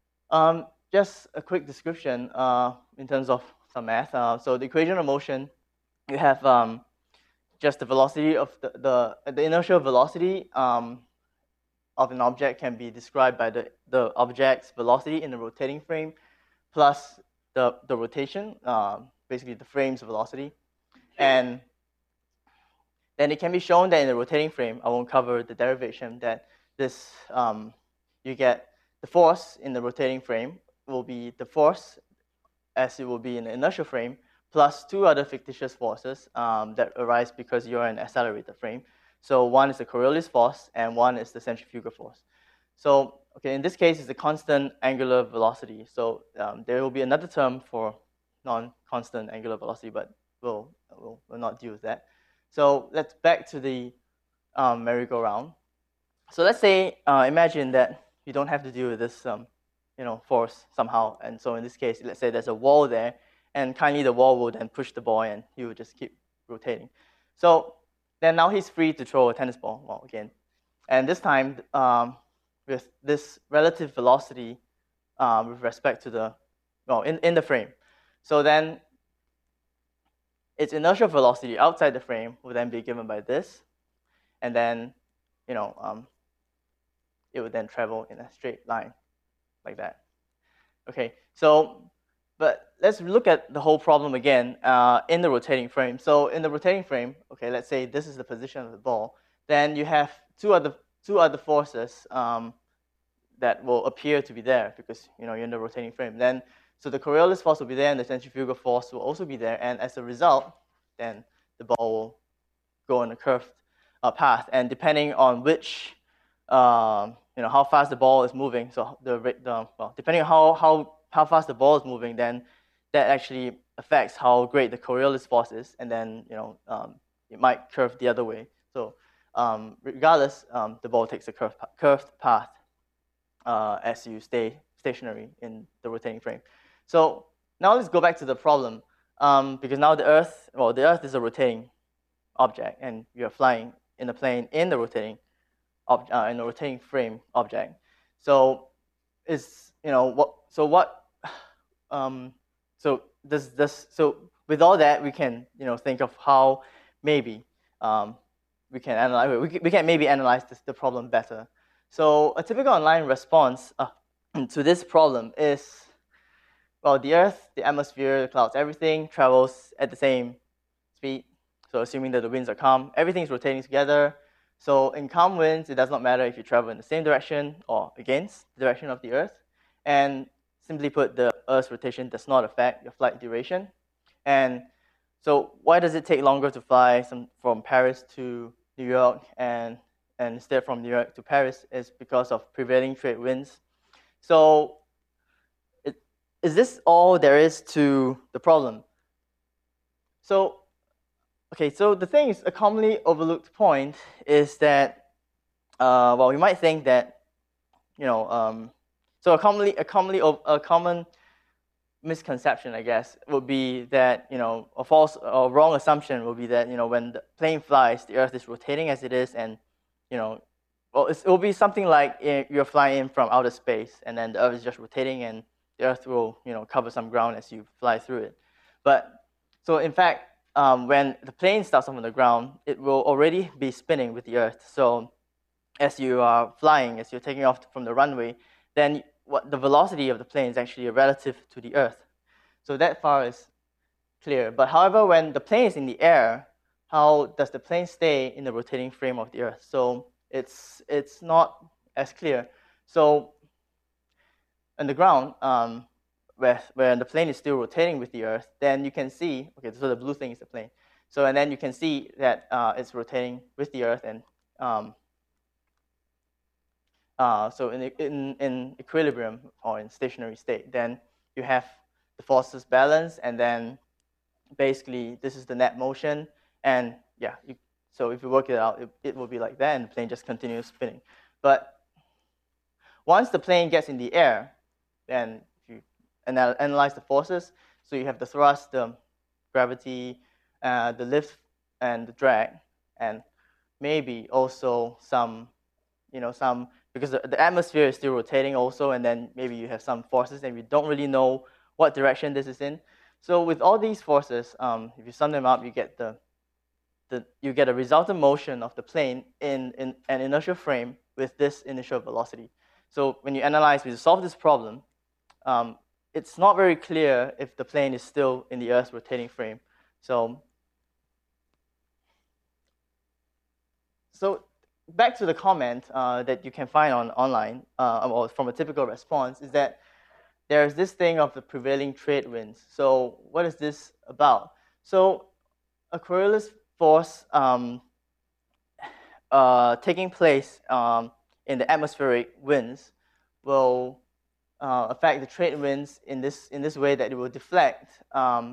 um, just a quick description uh, in terms of some math. Uh, so the equation of motion, you have um, just the velocity of the, the, the inertial velocity um, of an object can be described by the, the object's velocity in the rotating frame plus the, the rotation, uh, basically the frame's velocity. And then it can be shown that in the rotating frame, I won't cover the derivation, that this, um, you get the force in the rotating frame will be the force as it will be in the inertial frame plus two other fictitious forces um, that arise because you're in an accelerated frame. So one is the Coriolis force and one is the centrifugal force. So okay, in this case, it's the constant angular velocity. So um, there will be another term for non-constant angular velocity, but we'll, we'll, we'll not deal with that. So let's back to the um, merry-go-round. So let's say, uh, imagine that you don't have to deal with this um, you know, force somehow. And so in this case, let's say there's a wall there, and kindly the wall will then push the boy, and he will just keep rotating. So then now he's free to throw a tennis ball, well, again. And this time, um, with this relative velocity um, with respect to the, well, in, in the frame. So then its inertial velocity outside the frame will then be given by this. And then, you know, um, it would then travel in a straight line like that. Okay, so, but let's look at the whole problem again uh, in the rotating frame. So in the rotating frame, okay, let's say this is the position of the ball. Then you have two other, two other forces um, that will appear to be there because, you know, you're in the rotating frame. Then, so the Coriolis force will be there and the centrifugal force will also be there. And as a result, then the ball will go on a curved uh, path. And depending on which Um, you know, how fast the ball is moving. So the, the well, depending on how, how, how fast the ball is moving, then that actually affects how great the Coriolis force is. And then, you know, um, it might curve the other way. So um, regardless, um, the ball takes a curved, curved path uh, as you stay stationary in the rotating frame. So now let's go back to the problem. Um, because now the Earth, well, the Earth is a rotating object, and you're flying in a plane in the rotating Ob, uh, in a rotating frame object. So is, you know, what, so what, um, so this, this, so with all that, we can, you know, think of how maybe um, we can analyze. We can, we can maybe analyze this, the problem better. So a typical online response uh, to this problem is, well, the Earth, the atmosphere, the clouds, everything travels at the same speed. So assuming that the winds are calm, everything's rotating together. So in calm winds, it does not matter if you travel in the same direction or against the direction of the Earth. And simply put, the Earth's rotation does not affect your flight duration. And so why does it take longer to fly some, from Paris to New York and, and instead from New York to Paris? Is because of prevailing trade winds. So it, is this all there is to the problem? So Okay, so the thing is, a commonly overlooked point is that, uh, well, you might think that, you know, um, so a commonly, a commonly, a common misconception, I guess, would be that, you know, a false or wrong assumption would be that, you know, when the plane flies, the Earth is rotating as it is, and, you know, well, it's, it will be something like you're flying in from outer space, and then the Earth is just rotating, and the Earth will, you know, cover some ground as you fly through it. But so in fact, Um, when the plane starts off on the ground, it will already be spinning with the Earth. So as you are flying, as you're taking off from the runway, then what the velocity of the plane is actually relative to the Earth. So that far is clear. But however, when the plane is in the air, how does the plane stay in the rotating frame of the Earth? So it's, it's not as clear. So on the ground, um, Where, where the plane is still rotating with the Earth, then you can see, okay, so the blue thing is the plane. So, and then you can see that uh, it's rotating with the Earth, and um, uh, so in, in, in equilibrium or in stationary state, then you have the forces balance, and then basically this is the net motion, and yeah, you, so if you work it out, it, it will be like that, and the plane just continues spinning. But once the plane gets in the air, then and analyze the forces. So you have the thrust, the gravity, uh, the lift, and the drag, and maybe also some, you know, some, because the, the atmosphere is still rotating also, and then maybe you have some forces, and we don't really know what direction this is in. So with all these forces, um, if you sum them up, you get the, the you get a resultant motion of the plane in, in an inertial frame with this initial velocity. So when you analyze, when you solve this problem, um, it's not very clear if the plane is still in the Earth's rotating frame. So, so back to the comment uh, that you can find on online, uh, or from a typical response, is that there's this thing of the prevailing trade winds. So what is this about? So a Coriolis force um, uh, taking place um, in the atmospheric winds will Uh, affect the trade winds in this in this way that it will deflect um,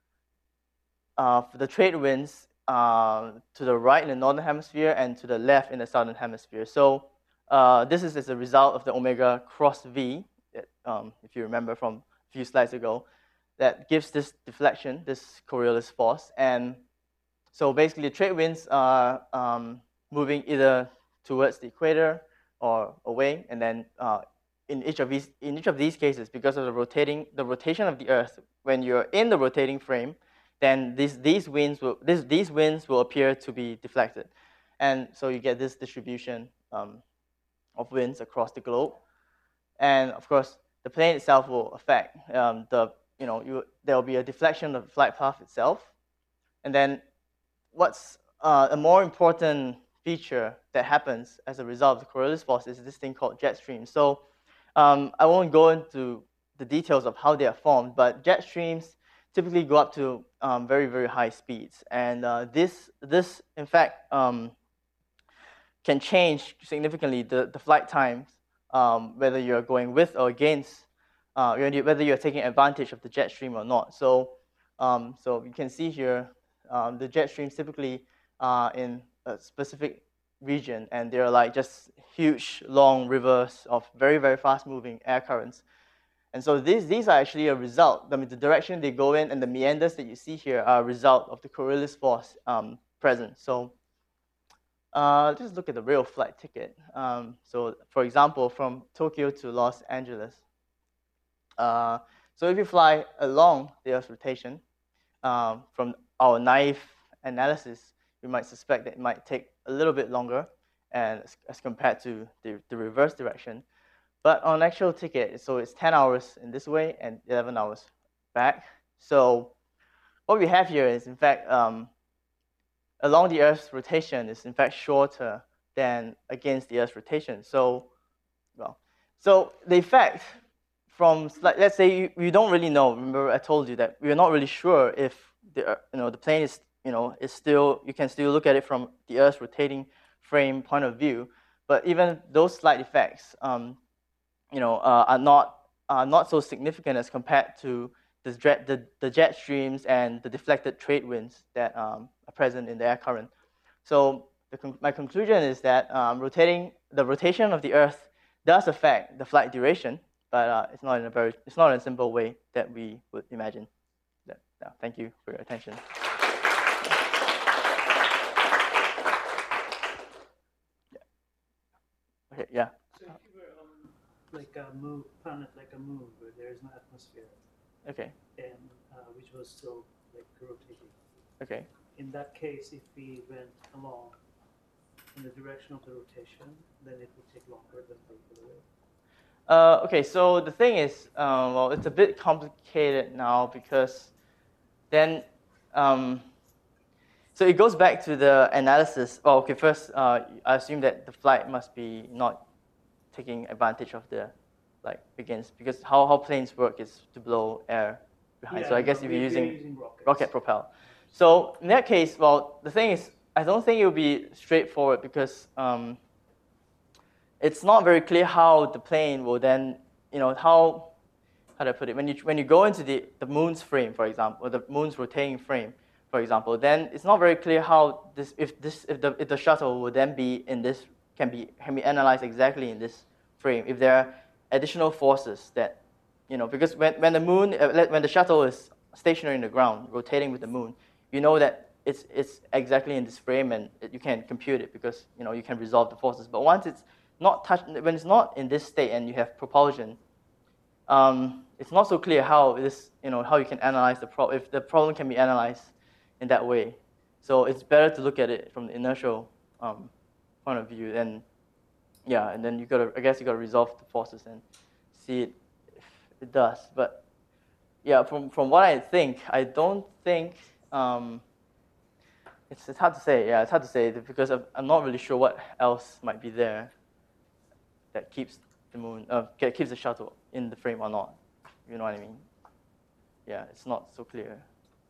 uh, the trade winds uh, to the right in the northern hemisphere and to the left in the southern hemisphere. So uh, this is as a result of the omega cross V, that, um, if you remember from a few slides ago, that gives this deflection, this Coriolis force. And so basically, the trade winds are um, moving either towards the equator or away, and then uh, in each of these in each of these cases, because of the rotating the rotation of the Earth, when you're in the rotating frame, then these these winds will this, these winds will appear to be deflected, and so you get this distribution um, of winds across the globe, and of course the plane itself will affect um, the you know you there will be a deflection of the flight path itself, and then what's uh, a more important feature that happens as a result of the Coriolis force is this thing called jet streams. So Um, I won't go into the details of how they are formed, but jet streams typically go up to um, very, very high speeds. And uh, this, this, in fact, um, can change significantly the, the flight times, um, whether you're going with or against, uh, whether you're taking advantage of the jet stream or not. So, um, so you can see here, um, the jet streams typically are in a specific region, and they're like just huge, long rivers of very, very fast-moving air currents. And so these, these are actually a result. I mean, the direction they go in and the meanders that you see here are a result of the Coriolis force um, present. So uh, just look at the real flight ticket. Um, so for example, from Tokyo to Los Angeles. Uh, so if you fly along the Earth's rotation, um, from our naive analysis, we might suspect that it might take a little bit longer and as, as compared to the, the reverse direction. But on actual ticket, so it's ten hours in this way and eleven hours back. So what we have here is, in fact, um, along the Earth's rotation is in fact shorter than against the Earth's rotation. So, well, so the effect from, like, let's say you, you don't really know. Remember, I told you that we're not really sure if the you know the plane is you know is still you can still look at it from the Earth's rotating frame point of view. But even those slight effects, um, you know, uh, are not are not so significant as compared to the jet the, the jet streams and the deflected trade winds that um, are present in the air current. So the con my conclusion is that um, rotating the rotation of the Earth does affect the flight duration, but uh, it's not in a very it's not in a simple way that we would imagine. That, yeah, thank you for your attention. Yeah. Okay. Yeah. So if you were on like a moon, planet like a moon where there is no atmosphere, Okay. and uh, which was still like rotating. Okay. In that case, if we went along in the direction of the rotation, then it would take longer than the other way. Uh, okay, so the thing is, um, well, it's a bit complicated now because then, um, so it goes back to the analysis. Oh, okay, first, uh, I assume that the flight must be not taking advantage of the, like, against, because how, how planes work is to blow air behind. Yeah, so I guess no, if we- you're we're using, using rockets. rocket propel. So in that case, well, the thing is, I don't think it will be straightforward because um, it's not very clear how the plane will then, you know, how, how do I put it? When you, when you go into the, the moon's frame, for example, or the moon's rotating frame, for example, then it's not very clear how this, if this, if the, if the shuttle will then be in this, can be, can be analyzed exactly in this frame, if there are additional forces that, you know, because when, when the moon, when the shuttle is stationary in the ground, rotating with the moon, you know that it's, it's exactly in this frame and it, you can compute it because, you know, you can resolve the forces. But once it's not touched, when it's not in this state and you have propulsion, um, it's not so clear how this, you know, how you can analyze the problem, if the problem can be analyzed in that way. So it's better to look at it from the inertial um, point of view. And yeah, and then you gotta, I guess you gotta resolve the forces and see it if it does. But yeah, from from what I think, I don't think um, it's it's hard to say. Yeah, it's hard to say because I'm, I'm not really sure what else might be there that keeps the moon, uh, keeps the shuttle in the frame or not. You know what I mean? Yeah, it's not so clear.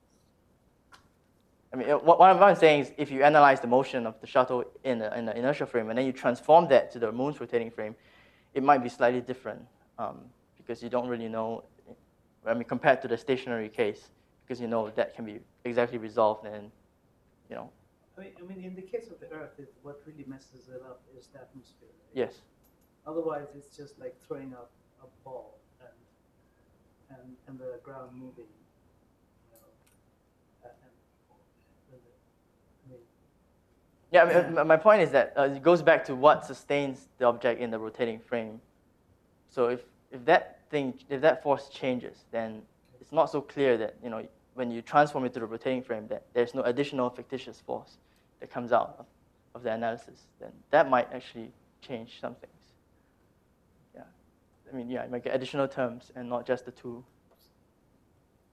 I mean, what, what I'm saying is, if you analyze the motion of the shuttle in the in the inertial frame and then you transform that to the moon's rotating frame, it might be slightly different um, because you don't really know. I mean, compared to the stationary case, because you know that can be exactly resolved and, you know. I mean, I mean, in the case of the Earth, it, what really messes it up is the atmosphere. Right? Yes. Otherwise, it's just like throwing up a ball and and and the ground moving. You know, and, and I mean, Yeah, I mean, my point is that uh, it goes back to what sustains the object in the rotating frame. So if if that thing, if that force changes, then it's not so clear that, you know, when you transform it to the rotating frame, that there's no additional fictitious force that comes out of, of the analysis. Then that might actually change some things. Yeah, I mean, yeah, it might get additional terms and not just the two.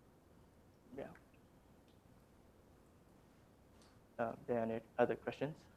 Yeah. Um, there are any other questions?